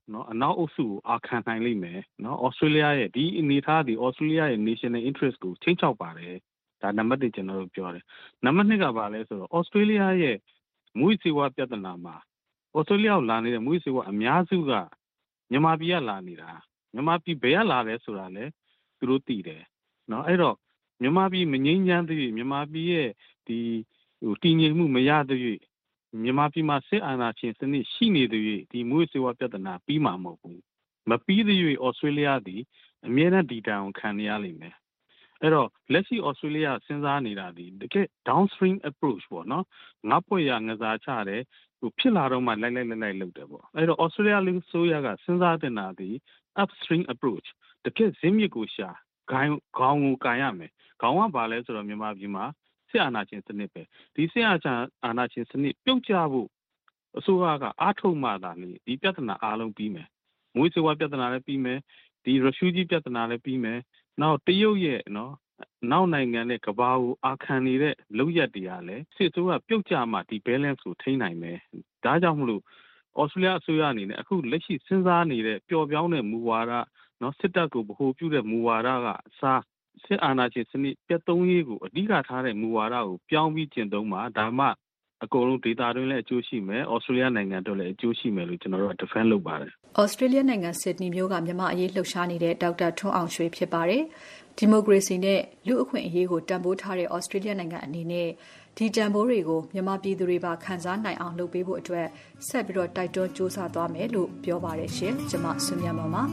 နော်အနောက်အုပ်စုကိုအာခံနိုင်လိမ့်မယ်နော်ဩစတြေးလျရဲ့ဒီအနေအထားဒီဩစတြေးလျရဲ့ national interest ကိုချိန်ချောက်ပါတယ်ဒါနံပါတ်တစ်ကျွန်တော်တို့ပြောတယ်နံပါတ်နှစ်ကဘာလဲဆိုတော့ဩစတြေးလျရဲ့မူဝစီဝါပြဿနာမှာဩစတြေးလျကိုလာနေတဲ့မူဝစီဝါအများစုကမြန်မာပြည်ကလာနေတာမြန်မာပြည်ဘယ်ကလာလဲဆိုတာလဲသူတို့သိတယ်နော်အဲ့တော့မြန်မာပြည်မငြိမ်းချမ်းသေးမြန်မာပြည်ရဲ့ဒီဟိုတည်ငြိမ်မှုမရသေးမြန်မာပြည်မှာစစ်အာဏာရှင်စနစ်ရှိနေသေးဒီမူဝစီဝါပြဿနာပြီးမှာမဟုတ်ဘူးမပြီးသေး၍ဩစတြေးလျသည်အမြဲတမ်းဒီတန်ကိုခံနေရလိမ့်မယ်အဲ့တော့လက်ရှိဩစတြေးလျစဉ်းစားနေတာဒီတကယ် downstream approach ပေါ့နော်ငါ့ပွက်ရငစားချတယ်ဟိုဖြစ်လာတော့မှလိုက်လိုက်လိုက်လိုက်လုပ်တယ်ပေါ့အဲ့တော့ဩစတြေးလျလူဆိုရကစဉ်းစားတင်တာဒီ upstream approach တကယ်ဇင်းမြစ်ကိုရှာခေါင်းခေါင်းကိုကန်ရမယ်ခေါင်းကဘာလဲဆိုတော့မြန်မာပြည်မှာစစ်အာဏာရှင်စနစ်ပဲဒီစစ်အာဏာအာဏာရှင်စနစ်ပြုတ်ကျဖို့အစိုးရကအားထုတ်မှသာလေဒီပြဿနာအားလုံးပြီးမယ်မွေးစေဝါပြဿနာလည်းပြီးမယ်ဒီ refugee ပြဿနာလည်းပြီးမယ်နောက်တရုတ်ရဲ့နော်နောက်နိုင်ငံနဲ့ကမ္ဘာကိုအာခံနေတဲ့လုံရက်တွေကလည်းစစ်စိုးကပြုတ်ကျမှဒီ balance ကိုထိန်းနိုင်မယ်ဒါကြောင့်မလို့ဩစတြေးလျအစိုးရအနေနဲ့အခုလက်ရှိစဉ်းစားနေတဲ့ပျော်ပြောင်းတဲ့မူဝါဒနော်စစ်တပ်ကိုဗဟိုပြုတဲ့မူဝါဒကအစားစစ်အာဏာရှင်စနစ်ပြတ်သုံးရေးကိုအဓိကထားတဲ့မူဝါဒကိုပြောင်းပြီးကျင့်သုံးမှာဒါမှအကုန်လုံးဒေတာတွင်းလည်းအကျိုးရှိမယ်ဩစတြေးလျနိုင်ငံတို့လည်းအကျိုးရှိမယ်လို့ကျွန်တော်တို့ defend လုပ်ပါတယ်ဩစတြေးလျနိုင်ငံဆစ်ဒနီမြို့ကမြန်မာအရေးလှုပ်ရှားနေတဲ့ဒေါက်တာထွန်းအောင်ရွှေဖြစ်ပါတယ်ဒီမိုကရေစီနဲ့လူအခွင့်အရေးကိုတန်ဖိုးထားတဲ့ဩစတြေးလျနိုင်ငံအနေနဲ့ဒီတန်ဖိုးတွေကိုမြန်မာပြည်သူတွေပါခံစားနိုင်အောင်လုပ်ပေးဖို့အတွက်ဆက်ပြီးတော့တိုက်တွန်းစ조사သွားမယ်လို့ပြောပါတယ်ရှင်ကျွန်မဆွေမြတ်မောင်ပါ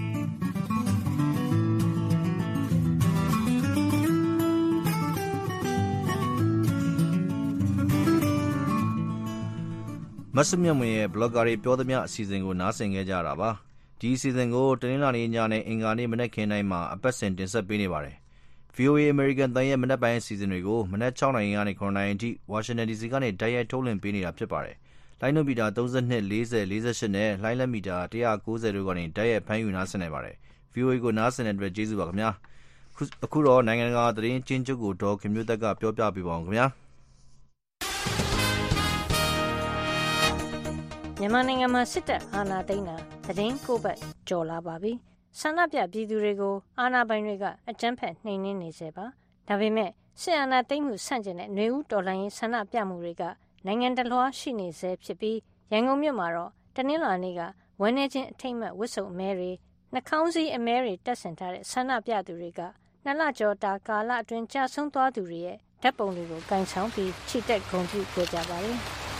မဆမြတ်မွေရဲ့ blogger တွေပြောသမျှအစီအစဉ်ကိုနားဆင်ခဲ့ကြတာပါဒီအစီအစဉ်ကိုတနင်္လာနေ့ညနဲ့အင်္ဂါနေ့မနက်ခင်းတိုင်းမှာအပတ်စဉ်တင်ဆက်ပေးနေပါတယ် ဗွီအိုအေ American တန်ရဲ့မနက်ပိုင်းအစီအစဉ်တွေကိုမနက်၆နာရီကနေ၇နာရီအထိ Washington ဒီ စီ ကနေတိုက်ရိုက်ထုတ်လွှင့်ပေးနေတာဖြစ်ပါတယ်လိုင်းနုမီတာ၃၂ ၄၀ ၄၈နဲ့လိုင်းလက်မီတာ၁၉၀တို့ကနေတိုက်ရိုက်ဖမ်းယူနားဆင်နိုင်ပါတယ် ဗွီအိုအေ ကိုနားဆင်တဲ့အတွက်ကျေးဇူးပါခင်ဗျာအခုတော့နိုင်ငံတကာသတင်းချင်းချုပ်ကိုဒေါ်ခင်မျိုးသက်ကပြောပြပေးပါအောင်ခင်ဗျာမြန်မာနိုင်ငံမှာစစ်တပ်အာဏာသိမ်းတာသတင်းကိုပတ်ကြော်လာပါပြီဆန္ဒပြပြည်သူတွေကိုအာဏာပိုင်တွေကအကြမ်းဖက်နှိမ်နင်းနေစေပါဒါပေမဲ့စစ်အာဏာသိမ်းမှုဆန့်ကျင်တဲ့ຫນွေဦးတော်လှန်ရေးဆန္ဒပြမှုတွေကနိုင်ငံတလွှားရှိနေစေဖြစ်ပြီးရန်ကုန်မြို့မှာတော့တနင်္လာနေ့ကဝန်းနေချင်းအထိတ်မှတ်ဝတ်စုံအမဲတွေနှာခေါင်းစည်းအမဲတွေတက်ဆင်ထားတဲ့ဆန္ဒပြသူတွေကနှစ်လကျော်တာကာလအတွင်းကြာဆုံးသွားသူတွေရဲ့ဓာတ်ပုံတွေကိုကင်ဆောင်ပြီးချီတက်ဂုဏ်ပြုခဲ့ကြပါတယ်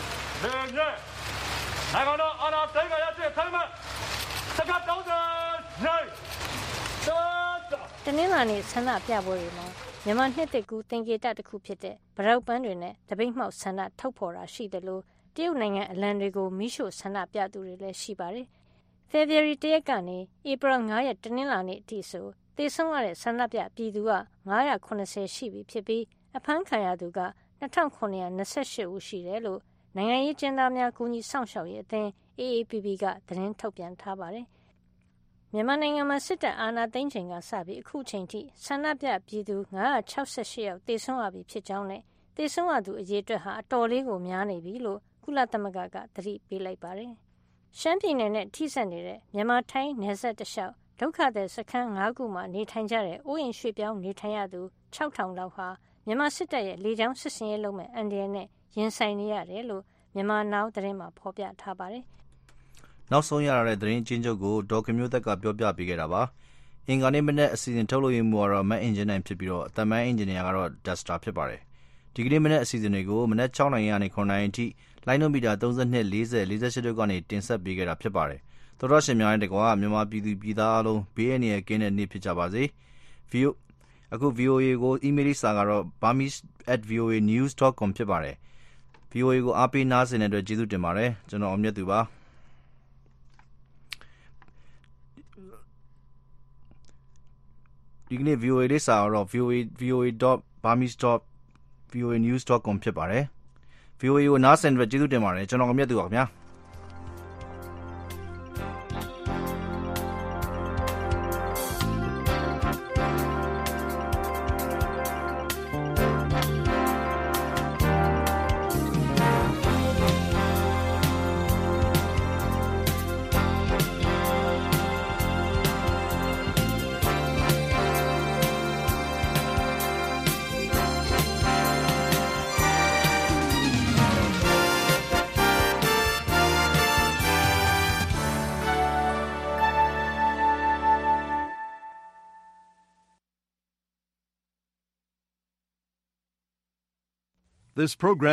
နိုင်ငံတော်အာဏာသိမ်းရတဲ့ခိုင်မစကားတောင်းတဲ့နိုင်တနင်္လာနေ့ဆန္ဒပြပွဲတွေမှာမြန်မာနှစ်တကူသင်္ကေတတစ်ခုဖြစ်တဲ့ဗရောက်ပန်းတွေနဲ့တပိတ်မှောက်ဆန္ဒထုတ်ဖော်တာရှိတယ်လို့တရုတ်နိုင်ငံအလံတွေကိုမိရှို့ဆန္ဒပြသူတွေလည်းရှိပါတယ်။ February တစ်ရက်ကနေ April ၅ရက်တနင်္လာနေ့အထိဆိုသေဆုံးရတဲ့ဆန္ဒပြပြည်သူက၅၇၀ရှိပြီဖြစ်ပြီးအဖမ်းခံရသူက၂၇၂၈ဦးရှိတယ်လို့နိုင်ငံရေးကျင်းသားများကူညီဆောင်ရှောက်ရေးအသင်း အေအေပီပီ ကသတင်းထုတ်ပြန်ထားပါတယ်။မြန်မာနိုင်ငံမှာစစ်တပ်အာဏာသိမ်းချိန်ကစပြီးအခုချိန်ထိဆန္ဒပြပြည်သူ၅၆၈ယောက်သေဆုံးရပြီဖြစ်ကြောင်းနဲ့သေဆုံးရသူအရေအတွက်ဟာအတော်လေးကိုများနေပြီလို့ကုလသမဂ္ဂကသတိပေးလိုက်ပါတယ်။ရှမ်းပြည်နယ်နဲ့ထိစပ်နေတဲ့မြန်မာထိုင်းနယ်စပ်တလျှောက်ဒုက္ခသည်စခန်း၅ခုမှာနေထိုင်ကြတဲ့အိုးအိမ်ရွှေ့ပြောင်းနေထိုင်ရသူ၆ထောင်လောက်ဟာမြန်မာစစ်တပ်ရဲ့လေကြောင်းစစ်ဆင်ရေးလုပ်မဲ့အန်ဒီယန်နဲ့ရင်ဆိုင်နေရတယ်လို့မြန်မာနောက်သတင်းမှာဖော်ပြထားပါတယ်။နောက်ဆုံးရတဲ့သတင်းချင်းချုပ်ကိုဒေါ်ခင်မျိုးသက်ကပြောပြပေးခဲ့တာပါ။အင်္ဂါနေ့မနေ့အစီအစဉ်ထုတ်လို့ရမှုကတော့မတ်အင်ဂျင်နိုင်ဖြစ်ပြီးတော့အတမန်အင်ဂျင်နီယာကတော့ဒက်စတာဖြစ်ပါတယ်။ဒီကနေ့မနေ့အစီအစဉ်တွေကိုမနေ့၆နာရီကနေ၇နာရီအထိလိုင်းနိုမီတာ၃၂ ၄၀ ၄၈တို့ကနေတင်ဆက်ပေးခဲ့တာဖြစ်ပါတယ်။သောရရှင်များတဲ့ကွာမြန်မာပြည်သူပြည်သားအလုံးဘေးအန္တရာယ်ကင်းတဲ့နေ့ဖြစ်ကြပါစေ။ ဗီအိုအခု ဗွီအိုအေ ကိုအီးမေးလ်စာကတော့ burmese at v o a news dot com ဖြစ်ပါတယ်။ ဗွီအိုအေ ကိုအားပေးနားဆင်တဲ့အတွက်ကျေးဇူးတင်ပါတယ်။ကျွန်တော်အောင်မြတ်သူပါ။ဒီကနေ့ ဗွီအိုအေ လေးစာကတော့ voa dot burmese dot v o a news dot com ဖြစ်ပါတယ်။ ဗွီအိုအေ ကိုနားဆင်တဲ့အတွက်ကျေးဇူးတင်ပါတယ်။ကျွန်တော်အောင်မြတ်သူပါခင်ဗျာ။ This program